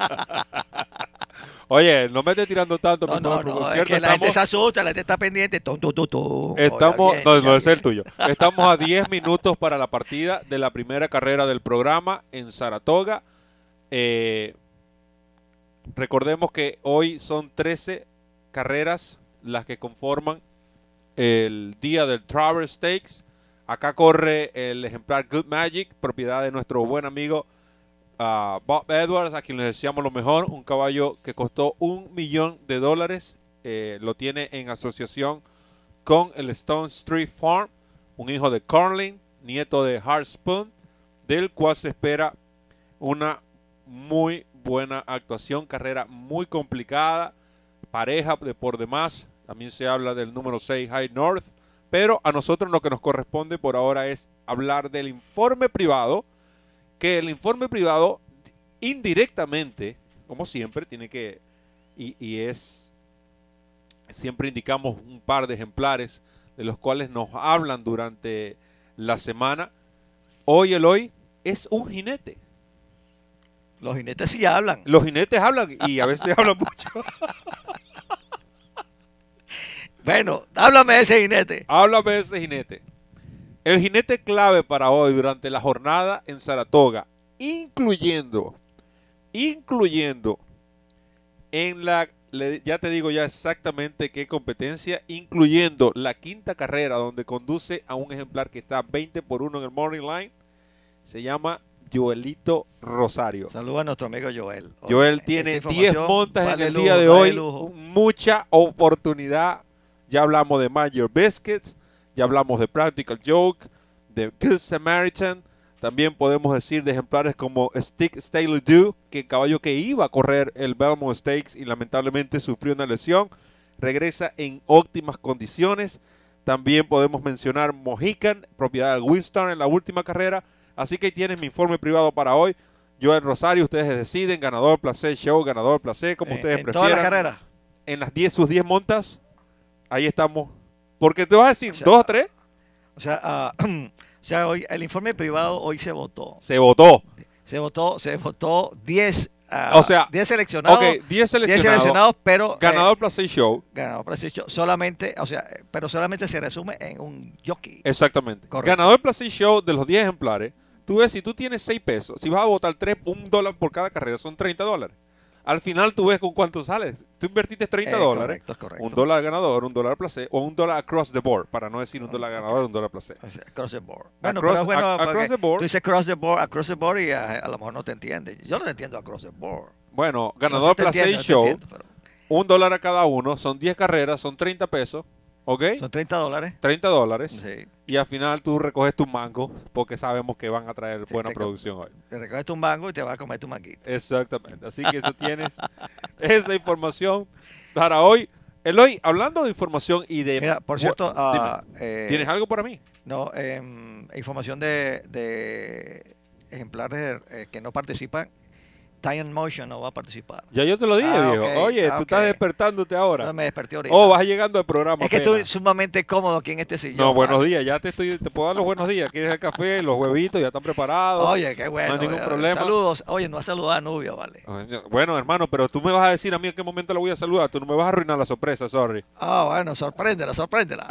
Oye, no me estés tirando tanto, no, por no, favor, no, por es cierto, que la estamos, gente se asusta, la gente está pendiente. Tum, tum, tum, tum. Estamos, Oiga, bien, no, no ya es el bien. tuyo. Estamos a diez minutos para la partida de la primera carrera del programa en Saratoga. Eh, recordemos que hoy son trece carreras las que conforman el día del Travers Stakes. Acá corre el ejemplar Good Magic, propiedad de nuestro buen amigo Uh, Bob Edwards, a quien le deseamos lo mejor. Un caballo que costó un millón de dólares. Eh, lo tiene en asociación con el Stone Street Farm, un hijo de Carlin, nieto de Hart Spoon, del cual se espera una muy buena actuación. Carrera muy complicada, pareja de por demás. También se habla del número seis, High North. Pero a nosotros lo que nos corresponde por ahora es hablar del informe privado, que el informe privado indirectamente, como siempre, tiene que, y, y es, siempre indicamos un par de ejemplares de los cuales nos hablan durante la semana. Hoy el hoy es un jinete. Los jinetes sí hablan. Los jinetes hablan y a veces hablan mucho. Bueno, háblame de ese jinete. Háblame de ese jinete. El jinete clave para hoy durante la jornada en Saratoga, incluyendo, incluyendo en la, le, ya te digo ya exactamente qué competencia, incluyendo la quinta carrera donde conduce a un ejemplar que está veinte por uno en el Morning Line, se llama Joelito Rosario. Saludos a nuestro amigo Joel. Oye, Joel tiene diez montas vale en el lujo, día de hoy, lujo. Mucha oportunidad. Ya hablamos de Major Biscuits, ya hablamos de Practical Joke, de Good Samaritan. También podemos decir de ejemplares como Stick Staley Do, que el caballo que iba a correr el Belmont Stakes y lamentablemente sufrió una lesión, regresa en óptimas condiciones. También podemos mencionar Mohican, propiedad de Winston en la última carrera. Así que ahí tienes mi informe privado para hoy. Joel Rosario, ustedes deciden, ganador, placé, show, ganador, placé, como eh, ustedes en prefieran. ¿En toda la carrera? En las diez, sus diez montas, ahí estamos. Porque te vas a decir, o sea, ¿dos o tres? O sea, uh, o sea, hoy el informe privado hoy se votó. Se votó. Se votó, se votó diez, uh, o sea, diez seleccionados. Ok, diez seleccionados. diez seleccionados, pero ganador eh, Placé Show. Ganador Placé Show. Solamente, o sea, pero solamente se resume en un jockey. Exactamente. Correcto. Ganador Placé Show de los diez ejemplares. Tú ves, si tú tienes seis pesos, si vas a votar tres, un dólar por cada carrera, son treinta dólares. Al final tú ves con cuánto sales. Tú invertiste treinta dólares. Correcto, correcto. Un dólar ganador, un dólar placé, o un dólar across the board, para no decir un dólar ganador, un dólar placé. Across the board. Bueno, across, pero bueno, a, across the board. Tú dices across the board, across the board y a, a lo mejor no te entiendes. Yo no te entiendo across the board. Bueno, ganador no placé y no show, entiendo, pero... un dólar a cada uno, son diez carreras, son treinta pesos. ¿Ok? Son treinta dólares. treinta dólares. Sí. Y al final tú recoges tu mango porque sabemos que van a traer sí, buena te producción hoy. Te recoges tu mango y te vas a comer tu manguito. Exactamente. Así que eso tienes esa información para hoy. Eloy, hablando de información y de... Mira, por cierto... Uh, eh, ¿tienes algo para mí? No, eh, información de, de ejemplares eh, que no participan Time Motion no va a participar. Ya yo te lo dije, Ah, viejo. ok, Oye, ah, tú ok. estás despertándote ahora. No, me desperté ahorita. Oh, vas llegando al programa. Es que apenas. estoy sumamente cómodo aquí en este sillón. No, buenos ¿vale? días. Ya te estoy, te puedo dar los buenos días. ¿Quieres el café? Los huevitos ya están preparados. Oye, qué bueno. No hay ningún eh, problema. Saludos. Oye, no has saludado a Nubia, vale. Bueno, hermano, pero tú me vas a decir a mí en qué momento la voy a saludar. Tú no me vas a arruinar la sorpresa, sorry. Ah, bueno, sorpréndela, sorpréndela.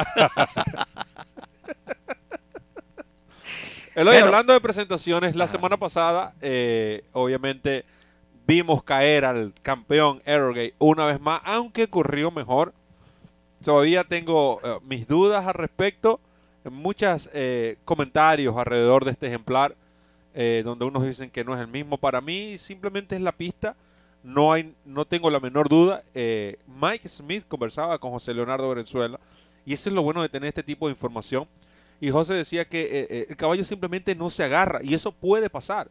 Eloy, Bueno. hablando de presentaciones, la semana pasada, eh, obviamente, vimos caer al campeón Arrogate una vez más, aunque corrió mejor. Todavía tengo eh, mis dudas al respecto. Muchos eh, comentarios alrededor de este ejemplar, eh, donde unos dicen que no es el mismo. Para mí, simplemente es la pista. No hay, no tengo la menor duda. Eh, Mike Smith conversaba con José Leonardo Valenzuela, y eso es lo bueno de tener este tipo de información. Y José decía que eh, eh, el caballo simplemente no se agarra, y eso puede pasar.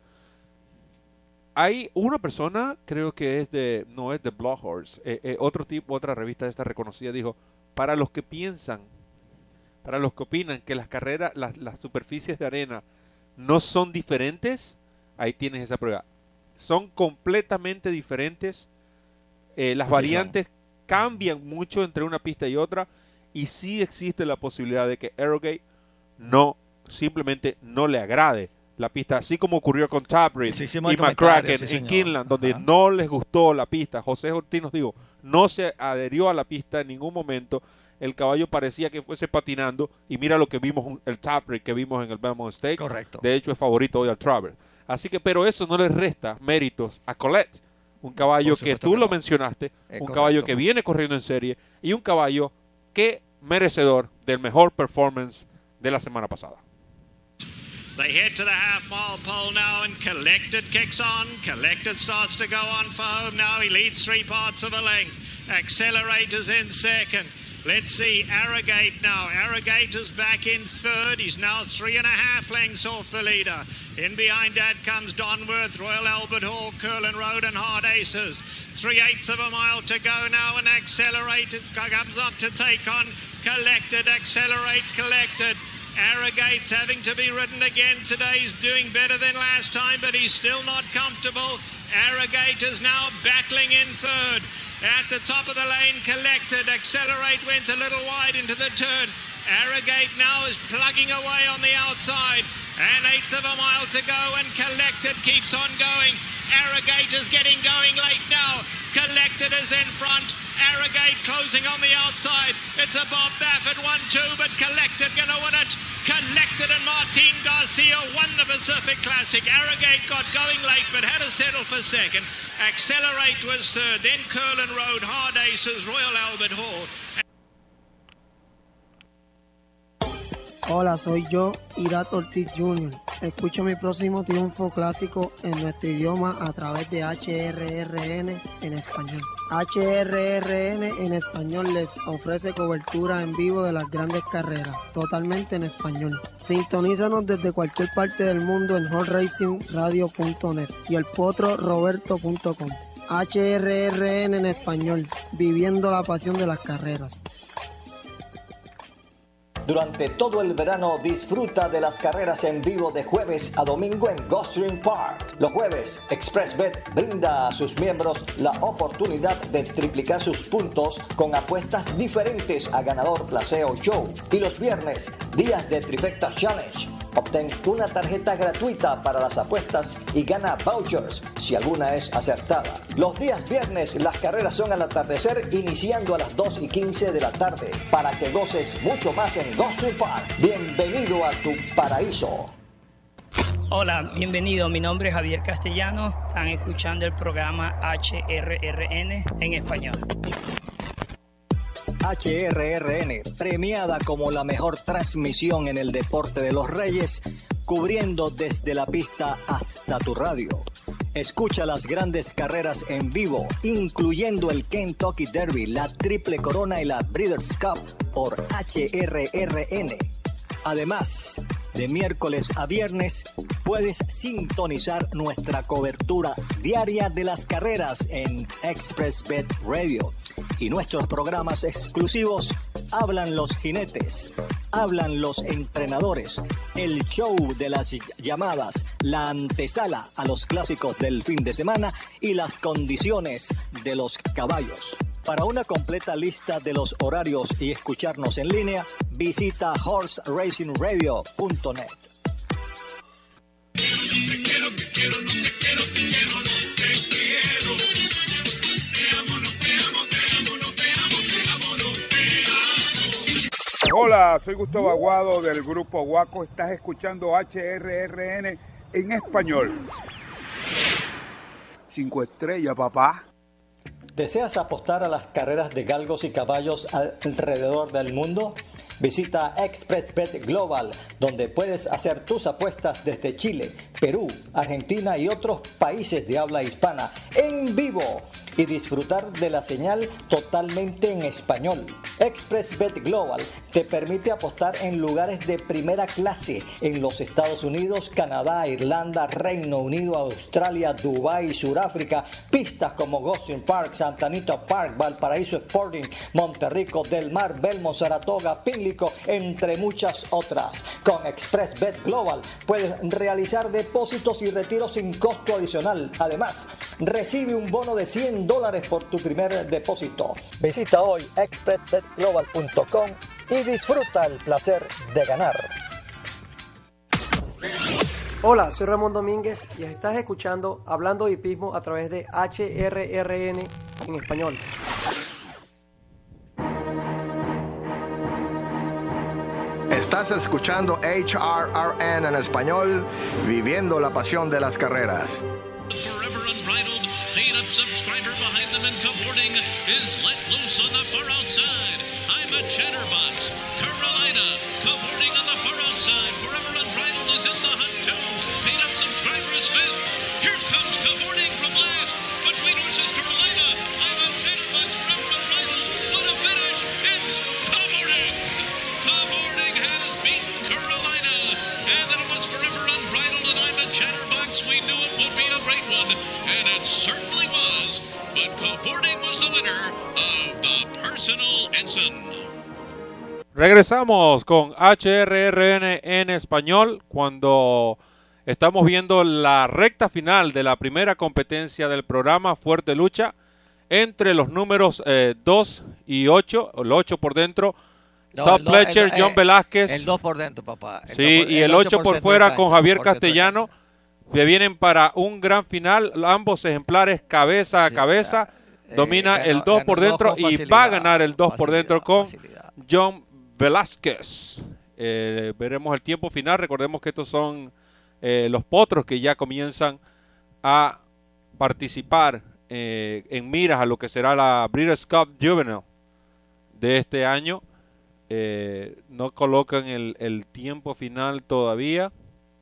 Hay una persona, creo que es de, no es de Blood Horse, eh, eh, otro tipo, otra revista de esta reconocida, dijo, para los que piensan, para los que opinan que las carreras, las, las superficies de arena no son diferentes, ahí tienes esa prueba. Son completamente diferentes. Eh, las Así variantes cambian mucho entre una pista y otra, y sí existe la posibilidad de que Arrogate no, simplemente no le agrade la pista, así como ocurrió con Tabriz Sí, y hicimos el comentario, McCracken sí, en señor. Kinland, donde Ajá. no les gustó la pista. José Ortiz nos dijo, no se adherió a la pista en ningún momento. El caballo parecía que fuese patinando, y mira lo que vimos, el Tabriz que vimos en el Belmont Stakes. Correcto. De hecho, es favorito hoy al Travers. Así que, pero eso no le resta méritos a Colette, un caballo Por que supuesto tú que lo no. mencionaste, Es un correcto. caballo que viene corriendo en serie, y un caballo que merecedor del mejor performance de la semana pasada. They head to the half-mile pole now, and Collected kicks on. Collected starts to go on for home now. He leads three parts of a length. Accelerators in second. Let's see Arrogate now. Arrogator's back in third. He's now three and a half lengths off the leader. In behind that comes Donworth, Royal Albert Hall, Curlin Road and Hard Aces. Three-eighths of a mile to go now, and Accelerated comes up to take on Collected. Accelerate, Collected. Arrogate's having to be ridden again today. He's doing better than last time, but he's still not comfortable. Arrogate is now battling in third. At the top of the lane, Collected. Accelerate went a little wide into the turn. Arrogate now is plugging away on the outside. An eighth of a mile to go, and Collected keeps on going. Arrogate is getting going late now. Collected is in front. Arrogate closing on the outside. It's a Bob Baffert one two, but Collected gonna win it. Collected and Martin Garcia won the Pacific Classic. Arrogate got going late, but had to settle for second. Accelerate was third. Then Curlin Road, Hard Aces, Royal Albert Hall. Hola, soy yo, Irat Ortiz junior Escucho mi próximo triunfo clásico en nuestro idioma a través de H R R N en español. H R R N en español les ofrece cobertura en vivo de las grandes carreras, totalmente en español. Sintonízanos desde cualquier parte del mundo en horse racing radio punto net y el potro roberto punto com. H R R N en español, viviendo la pasión de las carreras. Durante todo el verano disfruta de las carreras en vivo de jueves a domingo en Gulfstream Park. Los jueves, ExpressBet brinda a sus miembros la oportunidad de triplicar sus puntos con apuestas diferentes a ganador, placeo, show. Y los viernes, días de Trifecta Challenge. Obtén una tarjeta gratuita para las apuestas y gana vouchers si alguna es acertada. Los días viernes las carreras son al atardecer, iniciando a las dos y quince de la tarde, para que goces mucho más en Gulfstream Park. Bienvenido a tu paraíso. Hola, bienvenido. Mi nombre es Javier Castellano. Están escuchando el programa H R R N en español. H R R N, premiada como la mejor transmisión en el deporte de los Reyes, cubriendo desde la pista hasta tu radio. Escucha las grandes carreras en vivo, incluyendo el Kentucky Derby, la Triple Corona y la Breeders' Cup por H R R N. Además, De miércoles a viernes puedes sintonizar nuestra cobertura diaria de las carreras en ExpressBet Radio. Y nuestros programas exclusivos Hablan los jinetes, hablan los entrenadores, el show de las llamadas, la antesala a los clásicos del fin de semana y las condiciones de los caballos. Para una completa lista de los horarios y escucharnos en línea, visita horse racing radio punto net. Te quiero, te quiero, no te quiero, te quiero, no te quiero. Te amo, no te amo, te amo, no te amo, te amo, no te amo. Hola, soy Gustavo Aguado del Grupo Guaco. Estás escuchando H R R N en español. Cinco estrellas, papá. ¿Deseas apostar a las carreras de galgos y caballos alrededor del mundo? Visita ExpressBet Global, donde puedes hacer tus apuestas desde Chile, Perú, Argentina y otros países de habla hispana en vivo y disfrutar de la señal totalmente en español. ExpressBet Global te permite apostar en lugares de primera clase en los Estados Unidos, Canadá, Irlanda, Reino Unido, Australia, Dubái, Sudáfrica, pistas como Gosling Park, Santa Anita Park, Valparaíso Sporting, Monterrico, Del Mar, Belmont, Saratoga, Pimlico, entre muchas otras. Con ExpressBet Global puedes realizar depósitos y retiros sin costo adicional. Además, recibe un bono de cien dólares por tu primer depósito. Visita hoy express bet global punto com y disfruta el placer de ganar. Hola, soy Ramón Domínguez y estás escuchando Hablando Hipismo a través de H R R N en español. Estás escuchando H R R N en español, viviendo la pasión de las carreras. Forever unbridled, paid up subscriber behind them and cavorting is let loose on the far outside. I'm a chatterbox, Carolina, cavorting on the far outside. Forever unbridled is in the hunt too. Paid up subscriber is fifth. Here comes cavorting from last. Between horses, Carolina. I'm a chatterbox, forever unbridled. What a finish! It's cavorting. Cavorting has beaten Carolina, and then it was forever unbridled, and I'm a chatterbox. We knew it would be a great one, and it certainly was. But cavorting was the winner of the Personal Ensign. Regresamos con H R R N en español cuando estamos viendo la recta final de la primera competencia del programa, Fuerte Lucha, entre los números eh, dos y ocho, el ocho por dentro, No, Todd el do- Pletcher, el- John eh, Velázquez. El dos por dentro, papá. El Sí, dos por- y el ocho ocho por ciento de fuera cancha, con Javier por ciento de Castellano, que vienen para un gran final, ambos ejemplares cabeza a cabeza. Domina ganó- el dos ganó por dos dentro con y va a facilidad, ganar el dos por facilidad, dentro con facilidad. John Velázquez. Eh, veremos el tiempo final. Recordemos que estos son eh, los potros que ya comienzan a participar eh, en miras a lo que será la Breeders' Cup Juvenile de este año. Eh, no colocan el, el tiempo final todavía.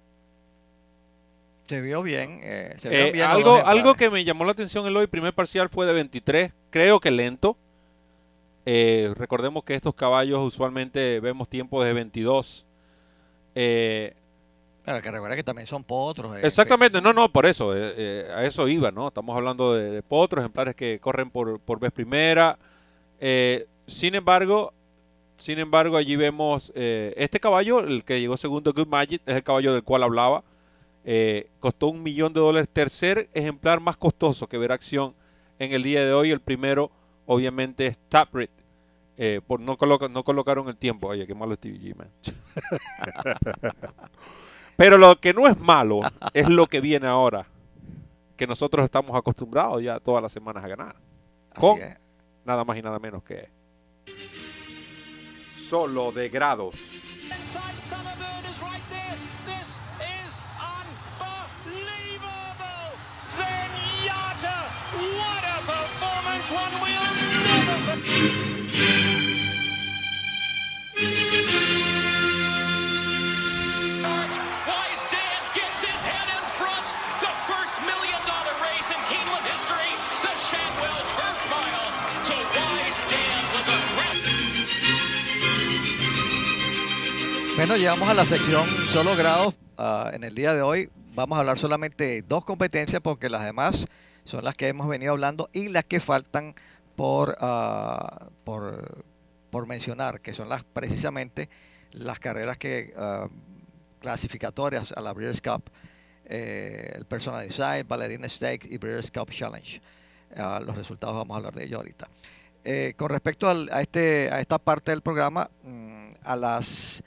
Se vio bien. Eh, se Eh, vieron bien los algo, dos algo ejemplares. que me llamó la atención el hoy, primer parcial fue de veintitrés, creo que lento. Eh, recordemos que estos caballos usualmente vemos tiempos de veintidós. Eh, Pero que recuerda que también son potros. eh, exactamente, no, no, por eso, eh, eh, a eso iba, ¿no? Estamos hablando de, de potros, ejemplares que corren por, por vez primera. Eh, sin embargo, sin embargo, allí vemos eh, este caballo, el que llegó segundo, Good Magic, es el caballo del cual hablaba. Eh, costó un millón de dólares, tercer ejemplar más costoso que ver acción en el día de hoy. El primero, obviamente, es Taproot. Eh, por no, coloca, no colocaron el tiempo. Oye, qué malo Stevie G, man. Pero lo que no es malo es lo que viene ahora, que nosotros estamos acostumbrados ya todas las semanas a ganar. Con es. nada más y nada menos que Solo de grados. Zenyatta, what a performance, one we'll never forget. Wise Dan gets his head in front. The first million dollar race in Keeneland history. The Shadwell Turf Mile to Wise Dan with a Bueno, llegamos a la sección solo grados. Uh, en el día de hoy vamos a hablar solamente de dos competencias porque las demás son las que hemos venido hablando y las que faltan por, uh, por, por mencionar, que son las precisamente las carreras que uh, clasificatorias a la Breeders' Cup, eh, el Personal Design, Ballerina Stakes y Breeders' Cup Challenge. Uh, los resultados vamos a hablar de ellos ahorita. Eh, con respecto al, a, este, a esta parte del programa, mmm, a las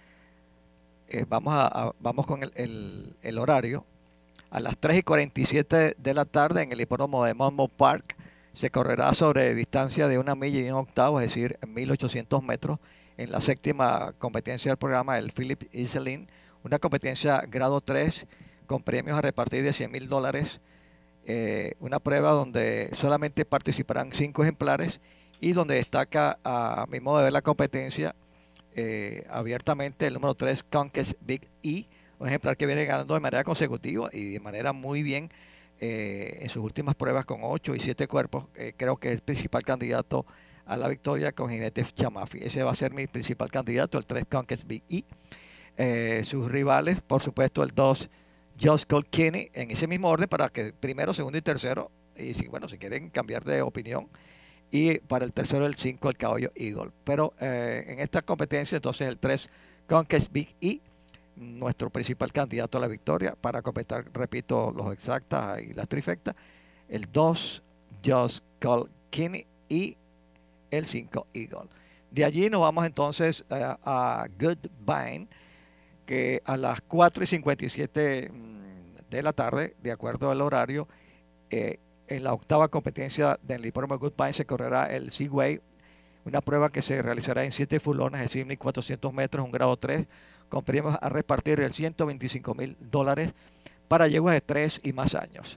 eh, vamos, a, a, vamos con el, el, el horario. A las tres y cuarenta y siete de la tarde en el hipódromo de Monmouth Park se correrá sobre distancia de una milla y un octavo, es decir, mil ochocientos metros, en la séptima competencia del programa, el Philip Isselin, una competencia grado tres con premios a repartir de cien mil dólares, eh, una prueba donde solamente participarán cinco ejemplares y donde destaca, a mi modo de ver la competencia, eh, abiertamente el número tres, Conquest Big E, un ejemplar que viene ganando de manera consecutiva y de manera muy bien eh, en sus últimas pruebas con ocho y siete cuerpos. Eh, creo que es el principal candidato a la victoria con jinete Chamafi. Ese va a ser mi principal candidato, el tres Conquest Big E. Eh, sus rivales, por supuesto, el dos Just Call Kinney, en ese mismo orden para que primero, segundo y tercero, y si, bueno, si quieren cambiar de opinión, y para el tercero el cinco el caballo Eagle. Pero eh, en esta competencia entonces el tres Conquest Big E, nuestro principal candidato a la victoria, para completar, repito, los exactas y las trifectas, el dos Just Call Kinney y el cinco Eagle. De allí nos vamos entonces uh, a Goodbine, que a las cuatro y cincuenta y siete de la tarde, de acuerdo al horario, eh, en la octava competencia del hipódromo Goodbine se correrá el Seaway, una prueba que se realizará en siete fulones, es decir, mil cuatrocientos metros, un grado tres, con premios a repartir el ciento veinticinco mil dólares para yeguas de tres y más años.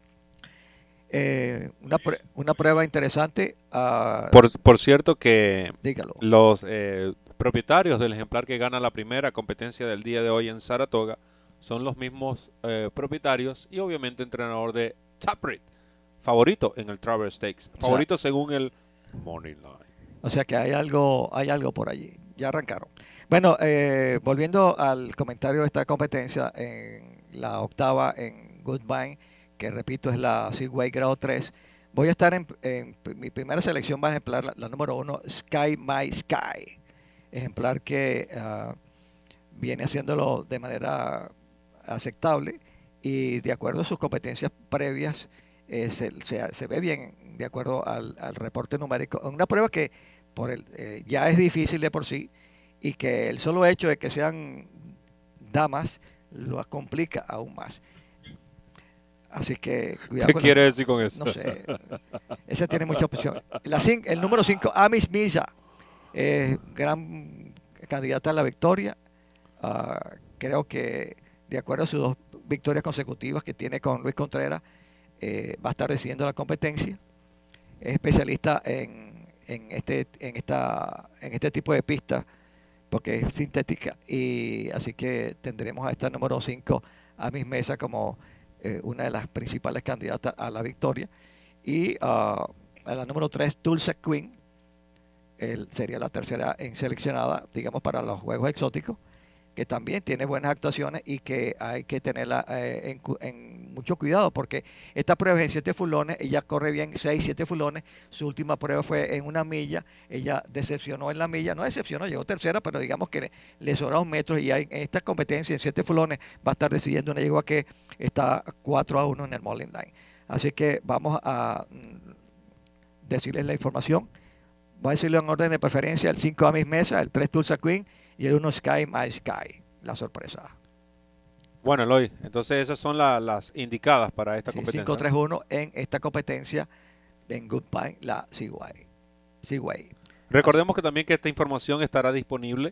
Eh, una, pr una prueba interesante. Uh, por, por cierto que dígalo. los eh, propietarios del ejemplar que gana la primera competencia del día de hoy en Saratoga son los mismos eh, propietarios y obviamente entrenador de Taprit, favorito en el Travers Stakes, favorito o sea, según el Money Line. O sea que hay algo, hay algo por allí. Ya arrancaron. Bueno, eh, volviendo al comentario de esta competencia, en la octava en Goodbine, que repito es la Seaway grado tres, voy a estar en, en mi primera selección, va a ejemplar la, la número uno, Sky My Sky, ejemplar que uh, viene haciéndolo de manera aceptable y de acuerdo a sus competencias previas, eh, se, se, se ve bien de acuerdo al, al reporte numérico. Una prueba que por el, eh, ya es difícil de por sí, y que el solo hecho de que sean damas lo complica aún más. Así que cuidado. ¿Qué con quiere la, decir con eso? No sé. Esa tiene mucha opción. La cinco, el número cinco, Amis Misa, eh, gran candidata a la victoria. Uh, creo que de acuerdo a sus dos victorias consecutivas que tiene con Luis Contreras, eh, va a estar decidiendo la competencia. Es especialista en, en, este, en, esta, en este tipo de pistas porque es sintética, y así que tendremos a esta número cinco, a mis mesas, como eh, una de las principales candidatas a la victoria, y uh, a la número tres, Tulsa Queen, el, sería la tercera en seleccionada, digamos, para los juegos exóticos, que también tiene buenas actuaciones y que hay que tenerla eh, en, en mucho cuidado, porque esta prueba es en siete fulones, ella corre bien seis, siete fulones, su última prueba fue en una milla, ella decepcionó en la milla, no decepcionó, llegó tercera, pero digamos que le, le sobraron metros, y hay, en esta competencia en siete fulones va a estar decidiendo una yegua que está cuatro a uno en el Mulling Line. Así que vamos a mm, decirles la información. Voy a decirlo en orden de preferencia: el cinco a mis mesas, el tres Tulsa Queen y el uno Sky My Sky, la sorpresa. Bueno, Eloy, entonces esas son la, las indicadas para esta sí, competencia. cinco tres uno en esta competencia en Goodbine, la Seaway. Seaway. Recordemos Así. que también que esta información estará disponible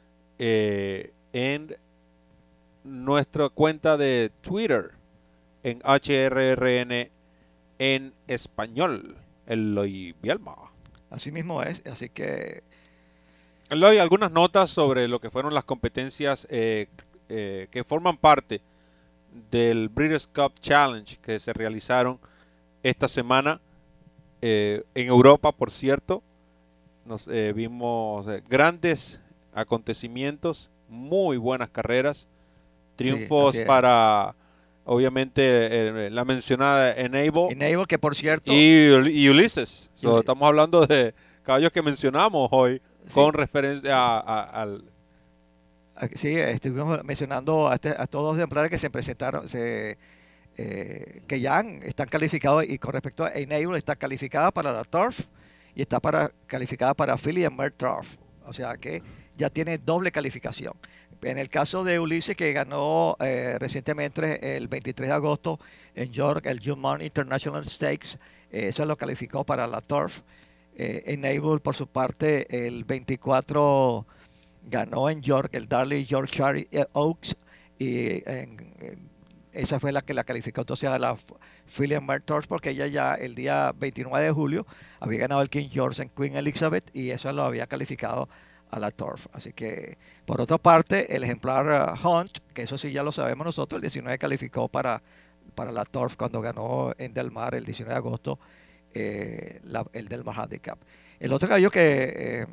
eh, en nuestra cuenta de Twitter, en H R R N en español, Eloy Bielma. Así mismo es, así que... Eloy, algunas notas sobre lo que fueron las competencias eh, eh, que forman parte del Breeders' Cup Challenge que se realizaron esta semana eh, en Europa, por cierto. Nos eh, vimos eh, grandes acontecimientos muy buenas carreras. Triunfos Sí, así es. para, obviamente, eh, la mencionada Enable. Enable, que por cierto... Y, y Ulysses. So, Ulises. estamos hablando de caballos que mencionamos hoy con referencia a, a- al... Sí, estuvimos mencionando a, este- a todos los ejemplares que se presentaron, se, eh, que ya han- están calificados, y con respecto a Enable está calificada para la Turf y está para calificada para Philly and Mer Turf, o sea que ya tiene doble calificación. En el caso de Ulises, que ganó eh, recientemente el veintitrés de agosto en York el Juman International Stakes, eh, eso lo calificó para la Turf. Eh, Enable, por su parte, el veinticuatro ganó en York el Darley Yorkshire Oaks, y en- en- esa fue la que la calificó entonces a la Philly and Mer Turf, porque ella ya el día veintinueve de julio había ganado el King George en Queen Elizabeth y eso lo había calificado a la Turf. Así que, por otra parte, el ejemplar uh, Hunt, que eso sí ya lo sabemos nosotros, el diecinueve calificó para, para la Turf cuando ganó en Del Mar el diecinueve de agosto eh, la- el Del Mar Handicap. El otro caballo que, eh,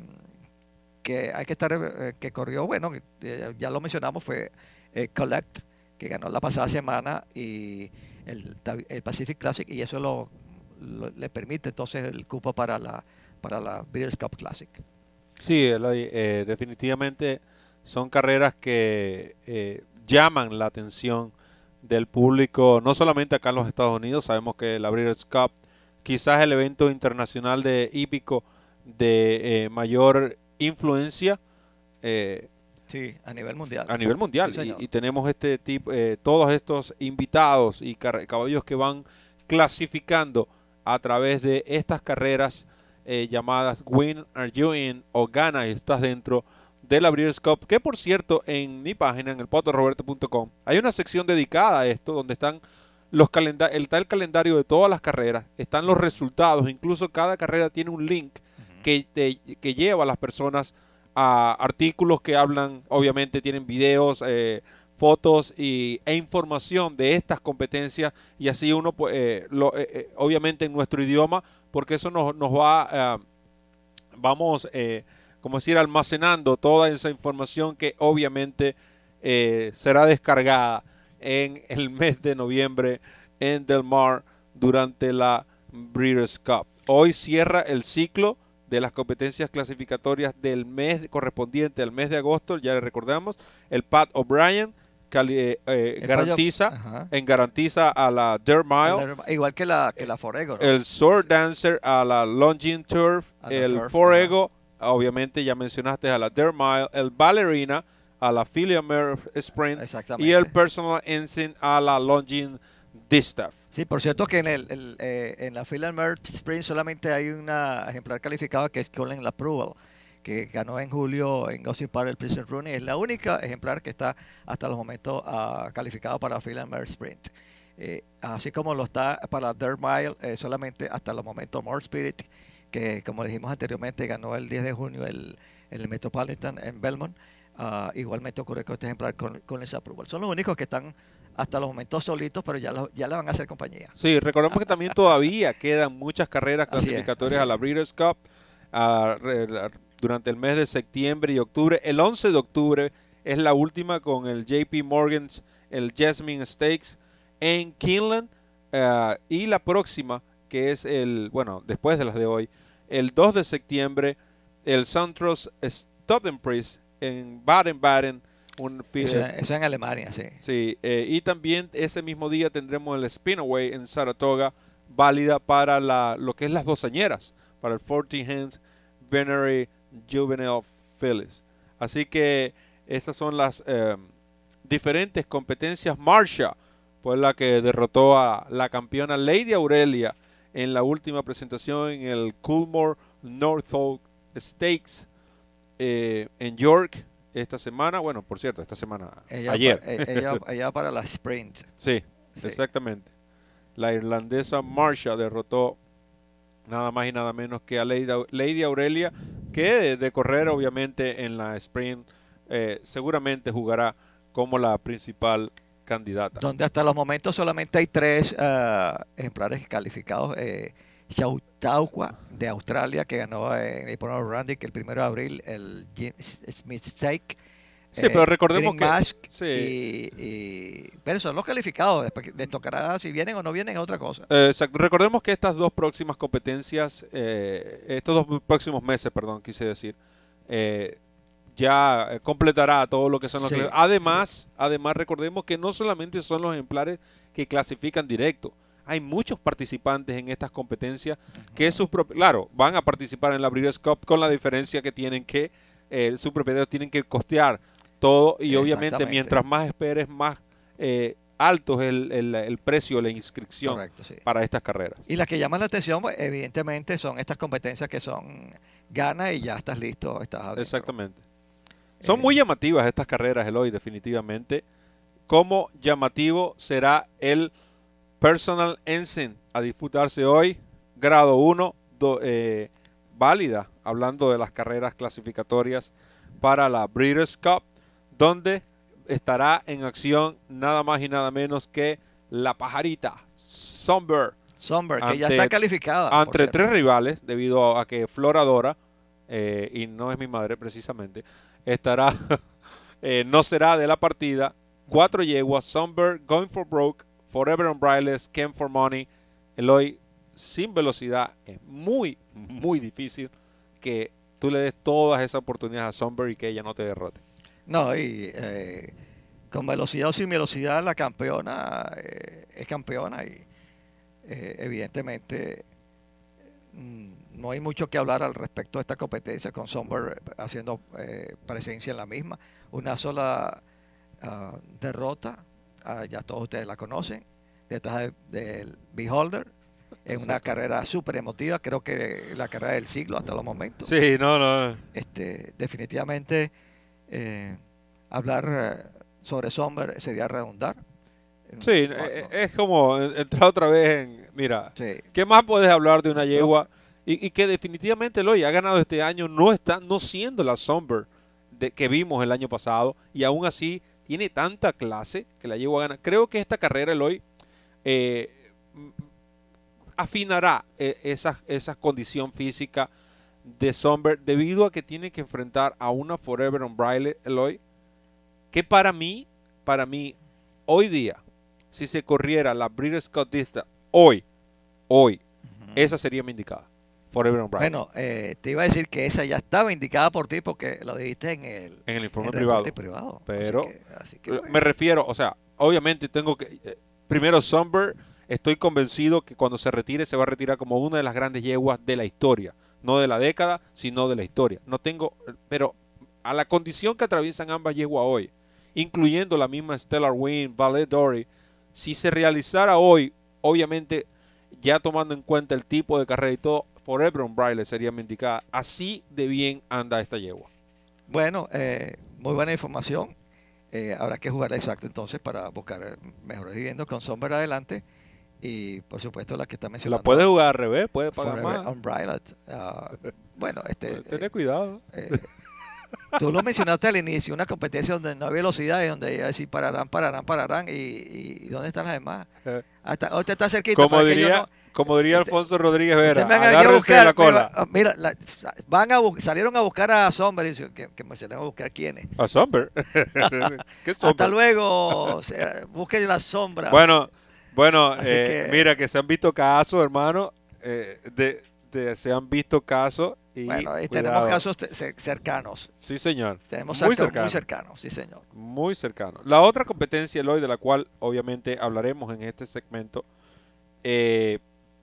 que hay que estar, eh, que corrió, bueno, que, eh, ya lo mencionamos, fue eh, Collect, que ganó la pasada semana, y el, Tav- el Pacific Classic, y eso lo, lo- le permite entonces el cupo para la, para la Breeders' Cup Classic. Sí, Eloy, eh, definitivamente son carreras que eh, llaman la atención del público, no solamente acá en los Estados Unidos. Sabemos que la Breeders' Cup quizás el evento internacional de hípico de eh, mayor influencia eh, Sí, a nivel mundial. a nivel mundial. Sí, señor. y, y tenemos este tipo, eh, todos estos invitados y car- caballos que van clasificando a través de estas carreras eh, llamadas Win Are You In o Gana y estás dentro de la Breeders' Cup, que por cierto en mi página, en el potro roberto punto com, hay una sección dedicada a esto donde están los calenda el tal calendario de todas las carreras, están los resultados, incluso cada carrera tiene un link que, te- que lleva a las personas a artículos que hablan, obviamente tienen videos, eh, fotos y, e información de estas competencias, y así uno, pues, eh, lo, eh, eh, obviamente en nuestro idioma, porque eso nos, nos va, eh, vamos, eh, como decir, almacenando toda esa información que obviamente eh, será descargada en el mes de noviembre en Del Mar durante la Breeders' Cup. Hoy cierra el ciclo de las competencias clasificatorias del mes correspondiente al mes de agosto. Ya le recordamos, el Pat O'Brien cali- eh, eh, El garantiza, pollo- ajá. en garantiza a la Dirt Mile, Igual que la, que la Forego, ¿no? el Sword Dancer a la Longines Turf, A la el Turf, Forego, obviamente ya mencionaste a la Dirt Mile, el Ballerina a la Philly and Mer Sprint Exactamente. y el Personal Ensign a la Longines Distaff. Sí, por cierto que en, el, el, eh, en la Philly and Mer Sprint solamente hay una ejemplar calificada que es Colin LaPrewell, que ganó en julio en Gosling Park el Prison Rooney. Es la única ejemplar que está hasta los momentos uh, calificado para la Philly and Mer Sprint. Eh, así como lo está para Dirt Mile, eh, solamente hasta los momentos More Spirit, que como dijimos anteriormente ganó el diez de junio el, el Metropolitan en Belmont. Uh, igualmente ocurre con este ejemplar con, con esa approval. Son los únicos que están hasta los momentos solitos, pero ya, lo, ya le van a hacer compañía. Sí, recordemos que también todavía quedan muchas carreras Así es, clasificatorias así a la Breeders' Cup ah, re- re- durante el mes de septiembre y octubre. El once de octubre es la última con el J P Morgan's, el Jasmine Stakes en Keeneland, ah, y la próxima, que es el, bueno, después de las de hoy, el dos de septiembre, el Santos Studenpries en Baden-Baden. Un fi- Eso, eso en Alemania, sí. Sí, eh, y también ese mismo día tendremos el Spinaway en Saratoga, válida para la, lo que es las doceñeras, para el fourteen Hands Venery Juvenile Phillies. Así que estas son las eh, diferentes competencias. Marsha fue la que derrotó a la campeona Lady Aurelia en la última presentación en el Coolmore Norfolk Stakes eh, en York esta semana. Bueno, por cierto, esta semana, Ella, ayer. pa- eh, ella, ella para la Sprint. Sí, Sí. exactamente. La irlandesa Marsha derrotó nada más y nada menos que a Lady, Au- Lady Aurelia, que de, de correr obviamente en la Sprint eh, seguramente jugará como la principal candidata. Donde hasta los momentos solamente hay tres ah, ejemplares calificados. Eh, Chautauqua de Australia, que ganó en el Hipódromo Randy, que el primero de abril, el Jim Smith Stake. Sí, pero recordemos Green que... Mask sí. y, y- pero son los calificados. Después les tocará si vienen o no vienen es otra cosa. Eh, exacto. Recordemos que estas dos próximas competencias, eh, estos dos próximos meses, perdón, quise decir, eh, ya eh, completará todo lo que son los... Sí, cla- Además, además recordemos que no solamente son los ejemplares que clasifican directo. Hay muchos participantes en estas competencias que sus propi- claro, van a participar en la Breeders' Cup con la diferencia que tienen que, eh, sus propietarios tienen que costear todo y obviamente Exactamente. mientras más esperes, más eh, alto es el, el, el precio, la inscripción Correcto, sí. para estas carreras. Y las que llaman la atención, pues, evidentemente, son estas competencias que son gana y ya estás listo, estás adentro. Exactamente. Son muy llamativas estas carreras, Eloy, definitivamente. ¿Cómo llamativo será el Personal Ensign a disputarse hoy? Grado uno, do- eh, válida, hablando de las carreras clasificatorias para la Breeders' Cup, donde estará en acción nada más y nada menos que la pajarita Sunbird. Sunbird, que ya está calificada, por Entre cierto. tres rivales, debido a que Floradora, eh, y no es mi madre precisamente, estará, eh, no será de la partida. Cuatro yeguas, Sunbird, Going for Broke, Forever Unbridled, Came for Money. Eloy, sin velocidad, es muy, muy difícil que tú le des todas esas oportunidades a Sunbird y que ella no te derrote. No, y eh, con velocidad o sin velocidad, la campeona eh, es campeona y eh, evidentemente mm, no hay mucho que hablar al respecto de esta competencia con Sunbird haciendo eh, presencia en la misma. Una sola ah, derrota, ah, ya todos ustedes la conocen, detrás de- del Beholder, en una carrera súper emotiva, creo que la carrera del siglo hasta los momentos. Sí, no, no. Este, definitivamente eh, hablar eh, sobre Sommer sería redundar. Sí, No, eh, no. es como entrar otra vez en... Mira, Sí. ¿qué más puedes hablar de una yegua? Y, y que definitivamente Eloy ha ganado este año, no está no siendo la Sunbird de, que vimos el año pasado, y aún así tiene tanta clase que la yegua gana. Creo que esta carrera, Eloy, eh, m- afinará eh, esa, esa condición física de Sunbird debido a que tiene que enfrentar a una Forever Unbridled, Eloy, que para mí, para mí, hoy día, si se corriera la Breeders' Cup Dista, hoy, hoy, esa sería mi indicada. Forever Unbridled. Bueno, eh, te iba a decir que esa ya estaba indicada por ti porque lo dijiste en el, en el informe en privado. reporte privado. Pero Así que- así que eh, bueno. me refiero, o sea, obviamente tengo que... eh, primero, Sunbird, estoy convencido que cuando se retire, se va a retirar como una de las grandes yeguas de la historia. No de la década, sino de la historia. No tengo... Pero a la condición que atraviesan ambas yeguas hoy, incluyendo la misma Stellar Wind, Ballet Dory, si se realizara hoy, obviamente, ya tomando en cuenta el tipo de carrera y todo, Forever Unbridled sería mi indicada. Así de bien anda esta yegua. Bueno, eh, muy buena información. Eh, habrá que jugar exacto entonces para buscar eh, mejores viviendas con Sommer adelante. Y por supuesto la que está mencionando. La puede jugar al revés, puede pagar Forever más. Unbridled. Ah, bueno, este, Tener cuidado. eh, tú lo mencionaste al inicio, una competencia donde no hay velocidad y donde iba a decir pararán, pararán, pararán. ¿Y, y, y dónde están las demás? Hasta, ahorita está cerquita. Como para que yo diría, no- como diría Alfonso Rodríguez Vera, Ustedes me van a ir a agárrense de buscar, la cola. Mira, mira, la- van a bu- salieron a buscar a Sommer y dicen que, que me salieron a buscar quiénes. A Sommer. ¿Qué Hasta Sommer? luego, se- busquen la sombra. Bueno, bueno, Así eh, que- mira que se han visto casos, hermano, eh, de, de- se han visto casos y Bueno, ahí cuidado. tenemos casos te- cer- cercanos. Sí, señor. Tenemos muy casos cercano. muy cercanos, sí, señor. Muy cercano. La otra competencia, Eloy, de la cual obviamente hablaremos en este segmento, eh,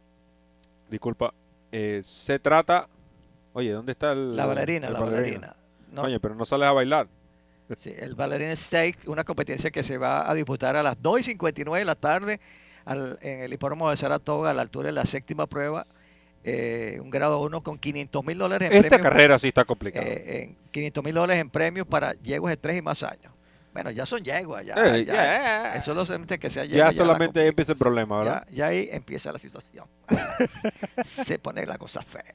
disculpa, eh, se trata, oye, ¿dónde está el La bailarina, el la bailarín? bailarina. No. Oye, pero no sales a bailar. Sí, el Ballerina Stake, una competencia que se va a disputar a las dos y cincuenta y nueve de la tarde al- en el hipódromo de Saratoga, a la altura de la séptima prueba. Eh, un grado uno con quinientos mil dólares en Esta premios. carrera sí está complicada. Eh, en quinientos mil dólares en premios para yeguas de tres y más años. Bueno, ya son yeguas, ya. Eh, ya, ya. Es solo solamente que sea Ya yegua, la solamente ahí complica. empieza el problema, ¿verdad? Ya, ya ahí empieza la situación. Se pone la cosa fea.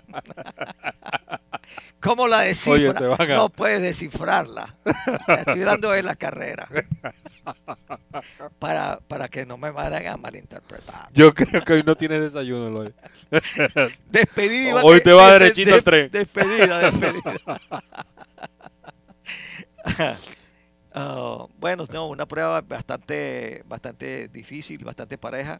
¿Cómo la descifra? Oye, te van a- No puedes descifrarla. Estoy dando de la carrera. Para, para que no me vayan a malinterpretar. Yo creo que hoy no tienes desayuno, Eloy. Despedida. Hoy te va de- derechito de- al tren. Despedida, despedida. Uh, bueno, no, una prueba bastante, bastante difícil, bastante pareja.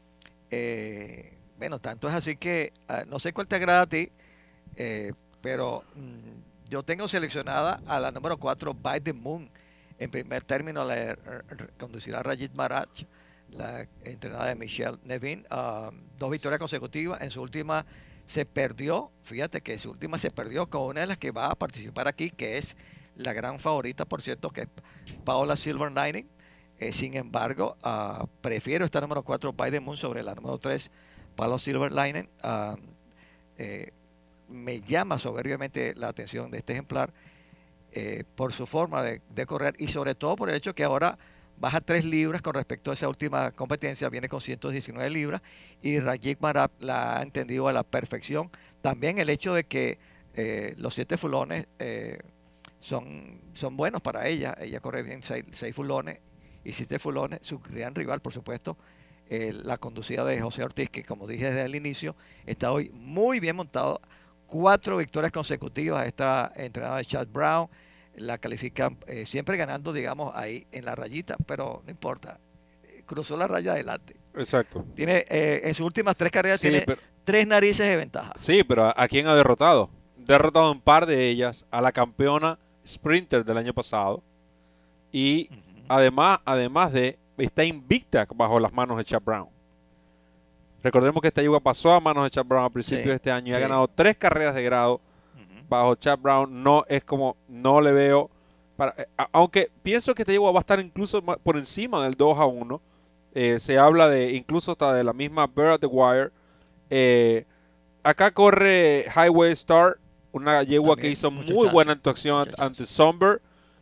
Eh, bueno, tanto es así que uh, no sé cuál te agrada a ti, eh, pero mm, yo tengo seleccionada a la número cuatro, By the Moon. En primer término la eh, conducirá Rajit Maharaj, la entrenada de Michelle Nevin. Uh, dos victorias consecutivas. En su última se perdió, fíjate que su última se perdió con una de las que va a participar aquí, que es la gran favorita, por cierto, que es Paola Silverlining. Eh, sin embargo, uh, prefiero esta número cuatro, By the Moon, sobre la número tres, Paola Silverlining. Uh, eh, me llama soberbiamente la atención de este ejemplar eh, por su forma de, de correr y sobre todo por el hecho que ahora baja tres libras con respecto a esa última competencia, viene con ciento diecinueve libras y Rajit Maharaj la ha entendido a la perfección. También el hecho de que eh, los siete fulones eh, son, son buenos para ella, ella corre bien seis, seis fulones y siete fulones, su gran rival por supuesto, eh, la conducida de José Ortiz, que como dije desde el inicio, está hoy muy bien montado, cuatro victorias consecutivas, está entrenada de Chad Brown, la califican eh, siempre ganando, digamos, ahí en la rayita, pero no importa, cruzó la raya adelante. Exacto. Tiene, eh, en sus últimas tres carreras sí, tiene pero, tres narices de ventaja. Sí, pero ¿a, a quién ha derrotado? Derrotado un par de ellas, a la campeona sprinter del año pasado, y uh-huh. además, además de, está invicta bajo las manos de Chad Brown. Recordemos que esta yegua pasó a manos de Chad Brown a principios sí, de este año y sí. ha ganado tres carreras de grado uh-huh. bajo Chad Brown. No es como, no le veo, para, eh, aunque pienso que esta yegua va a estar incluso por encima del dos a uno. Eh, se habla de, incluso hasta de la misma Bird at the Wire. Eh, acá corre Highway Star, una yegua También, que hizo muy chance, buena actuación ante Somber.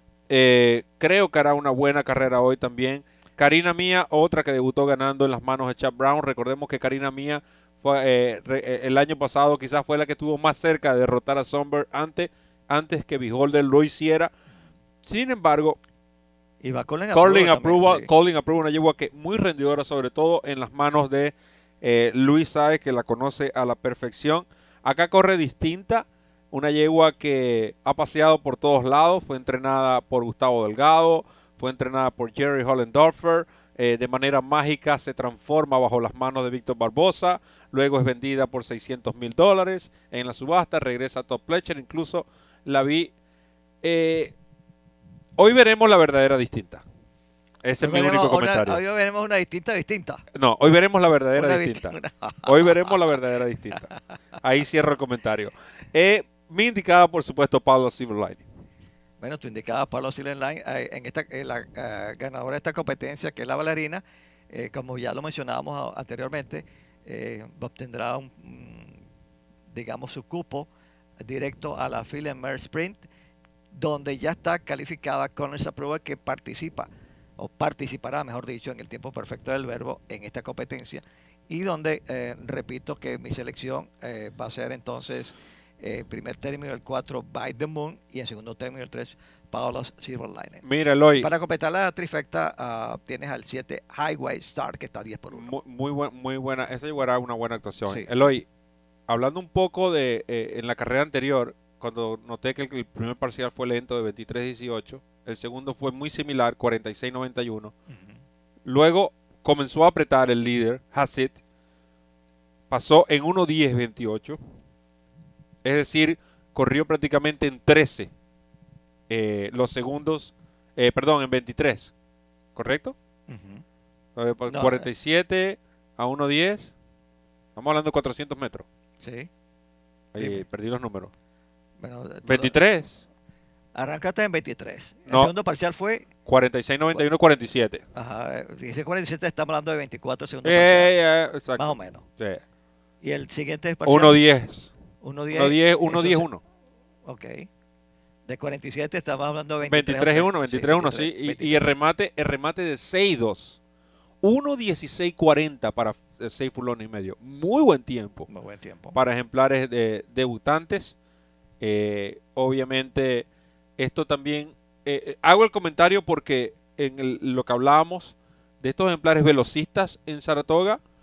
Eh, creo que hará una buena carrera hoy también. Karina Mía, otra que debutó ganando en las manos de Chad Brown. Recordemos que Karina Mía fue, eh, re, el año pasado quizás fue la que estuvo más cerca de derrotar a Somber antes, antes que Beholder lo hiciera. Sin embargo, y va Calling Approval, sí. Calling Approval, una yegua que muy rendidora, sobre todo en las manos de eh, Luis Saez, que la conoce a la perfección. Acá corre Distinta, una yegua que ha paseado por todos lados, fue entrenada por Gustavo Delgado, fue entrenada por Jerry Hollendorfer, eh, de manera mágica se transforma bajo las manos de Víctor Barbosa, luego es vendida por seiscientos mil dólares en la subasta, regresa a Top Pletcher, incluso la vi. Eh, hoy veremos la verdadera Distinta. Ese hoy es mi único una, comentario. Hoy veremos una distinta distinta. No, hoy veremos la verdadera una distinta. distinta. Hoy veremos la verdadera distinta. Ahí cierro el comentario. Eh, mi indicada, por supuesto, Pablo Silverlining. Bueno, tu indicada Pablo Silverline, eh, en esta eh, la uh, ganadora de esta competencia, que es la bailarina, eh, como ya lo mencionábamos a, anteriormente, eh, obtendrá un, mm, digamos, su cupo directo a la Phil and Mare Sprint, donde ya está calificada con esa prueba que participa, o participará, mejor dicho, en el tiempo perfecto del verbo en esta competencia, y donde, eh, repito, que mi selección eh, va a ser entonces... Eh, primer término el cuatro, By the Moon, y en segundo término el tres, Paola Silverlining. Mira, Eloy. Para completar la trifecta, uh, tienes al siete, Highway Star, que está diez por uno. Muy, muy, buen, muy buena, esa llevará una buena actuación. Sí. Eloy, hablando un poco de, eh, en la carrera anterior, cuando noté que el, el primer parcial fue lento de veintitrés dieciocho, el segundo fue muy similar, cuarenta y seis noventa y uno. Uh-huh. Luego comenzó a apretar el líder, Hasid, pasó en uno diez veintiocho. Es decir, corrió prácticamente en trece eh, los segundos, eh, perdón, en veintitrés, ¿correcto? Uh-huh. Eh, no, cuarenta y siete a uno diez, estamos hablando de cuatrocientos metros. Sí. Ahí, sí. Perdí los números. Bueno, veintitrés. Arrancaste en veintitrés. El no. segundo parcial fue... cuarenta y seis noventa y uno, cuarenta y siete. Ajá, dice cuarenta y siete, estamos hablando de veinticuatro segundos. Eh, eh, exacto. Más o menos. Sí. Y el siguiente parcial... uno diez. uno diez, uno diez uno. Ok. De cuarenta y siete estamos hablando de veintitrés uno, veintitrés uno, sí. Y, y el remate el remate de seis dos. uno dieciséis cuarenta para seis furlongs y medio. Muy buen tiempo. Muy buen tiempo. Para ejemplares de, debutantes. Eh, obviamente, esto también... Eh, hago el comentario porque en el, lo que hablábamos de estos ejemplares velocistas en Saratoga,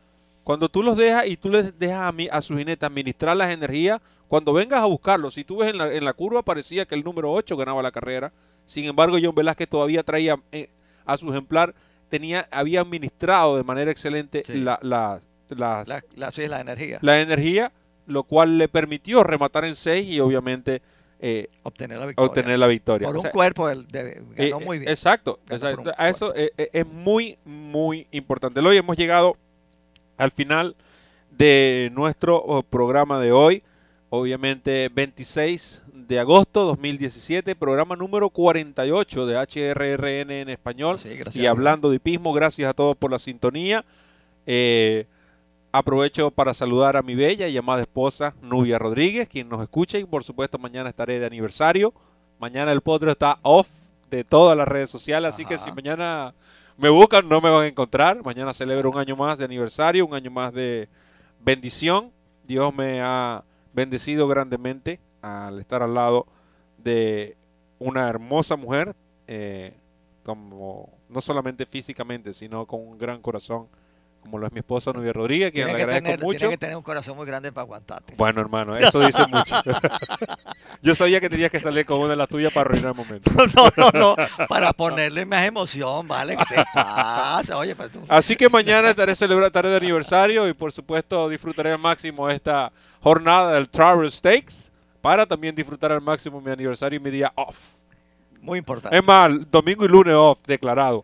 Cuando tú los dejas y tú les dejas a, mi, a su jinete administrar las energías, cuando vengas a buscarlos, si tú ves en la, en la curva parecía que el número ocho ganaba la carrera. Sin embargo, John Velázquez todavía traía eh, a su ejemplar, tenía, había administrado de manera excelente Sí. la, la, la, La, la, sí, la energía. la energía, lo cual le permitió rematar en seis y obviamente eh, obtener la victoria. Obtener la victoria. Por O un sea, cuerpo el de, ganó eh, muy bien. Exacto, Ganó exacto. por un A eso eh, eh, es muy, muy importante. Hoy hemos llegado al final de nuestro oh, programa de hoy. Obviamente veintiséis de agosto dos mil diecisiete, programa número cuarenta y ocho de H R R N en español. Sí, gracias y a hablando de hipismo, gracias a todos por la sintonía. Eh, aprovecho para saludar a mi bella y amada esposa Nubia Rodríguez, quien nos escucha, y por supuesto mañana estaré de aniversario. Mañana el potro está off de todas las redes sociales, así que si mañana me buscan no me van a encontrar. Mañana celebro un año más de aniversario, un año más de bendición. Dios me ha bendecido grandemente al estar al lado de una hermosa mujer, eh, como no solamente físicamente, sino con un gran corazón, como lo es mi esposa Nubia Rodríguez, quien le Tiene que, agradezco tener, mucho. tiene que tener un corazón muy grande para aguantarte. Bueno, hermano, eso dice mucho. Yo sabía que tenías que salir con una de las tuyas para arruinar el momento. No, no, no, para ponerle más emoción, ¿vale? ¿Qué te pasa? Oye, pero tú... Así que mañana estaré celebrando tarde de aniversario y por supuesto disfrutaré al máximo esta jornada del Traverse Stakes para también disfrutar al máximo mi aniversario y mi día off. Muy importante. Es más, domingo y lunes off, declarado.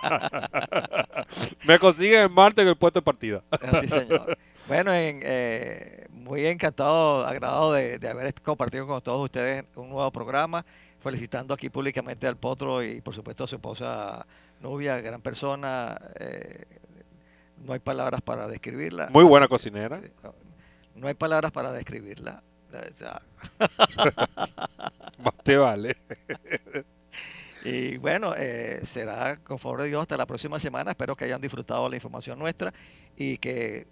Me consiguen en martes en el puesto de partida. Así, señor. Bueno, en, eh, muy encantado, agradado de, de haber compartido con todos ustedes un nuevo programa. Felicitando aquí públicamente al Potro y por supuesto a su esposa Nubia, gran persona. Eh, no hay palabras para describirla. Muy buena cocinera. No hay palabras para describirla. O sea, más te vale. Y bueno, eh, será con favor de Dios hasta la próxima semana. Espero que hayan disfrutado la información nuestra y que,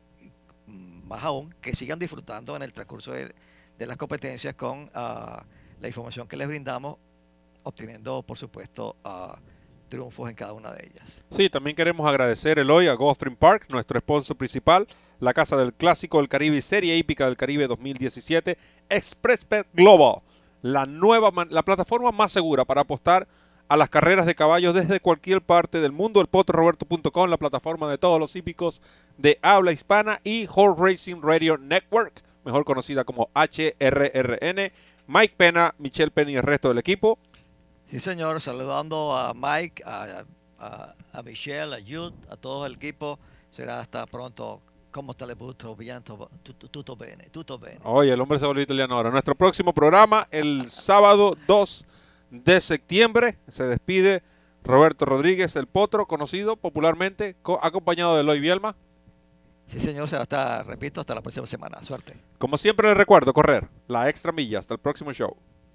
más aún, que sigan disfrutando en el transcurso de, de las competencias con uh, la información que les brindamos, obteniendo, por supuesto, uh, triunfos en cada una de ellas. Sí, también queremos agradecer el hoy a Gulfstream Park, nuestro sponsor principal, la Casa del Clásico del Caribe y Serie Hípica del Caribe dos mil diecisiete, ExpressBet Global, la nueva, la plataforma más segura para apostar a las carreras de caballos desde cualquier parte del mundo, el potro roberto punto com, la plataforma de todos los hípicos de habla hispana, y Horse Racing Radio Network, mejor conocida como H R R N. Mike Pena, Michelle Pena y el resto del equipo. Sí, señor, saludando a Mike, a, a, a Michelle, a Jude, a todo el equipo. Será hasta pronto. ¿Cómo está el tutto bien? Tutto bene, tutto bene. Oye, el hombre se volvió italiano ahora. Nuestro próximo programa, el sábado dos de septiembre, se despide Roberto Rodríguez, el Potro, conocido popularmente, acompañado de Eloy Bielma. Sí, señor, será hasta, repito, hasta la próxima semana. Suerte. Como siempre les recuerdo, correr la extra milla. Hasta el próximo show.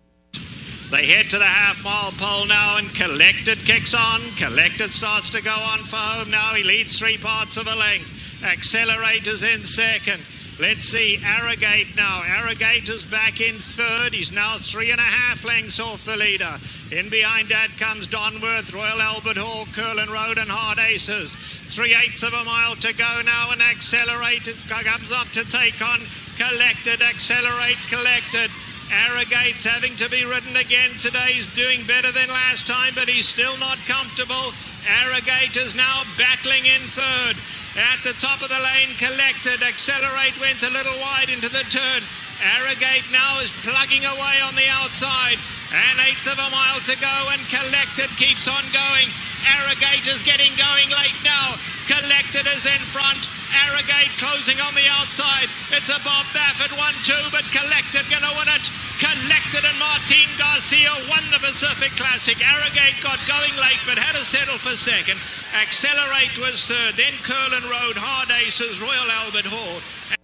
They head to the half-mile pole now, and Collected kicks on. Collected starts to go on for home now. He leads three parts of a length. Accelerators in second. Let's see Arrogate now. Arrogator's back in third. He's now three and a half lengths off the leader. In behind that comes Donworth, Royal Albert Hall, Curlin Road and Hard Aces. Three-eighths of a mile to go now, and Accelerated comes up to take on Collected. Accelerate, Collected. Arrogate's having to be ridden again today. He's doing better than last time, but he's still not comfortable. Arrogate is now battling in third. At the top of the lane, Collected. Accelerate went a little wide into the turn. Arrogate now is plugging away on the outside. An eighth of a mile to go, and Collected keeps on going. Arrogate is getting going late now. Collected is in front. Arrogate closing on the outside. It's a Bob Baffert one two, but Collected gonna win it. Collected and Martin Garcia won the Pacific Classic. Arrogate got going late, but had to settle for second. Accelerate was third. Then Curlin Road, Hard Aces, Royal Albert Hall,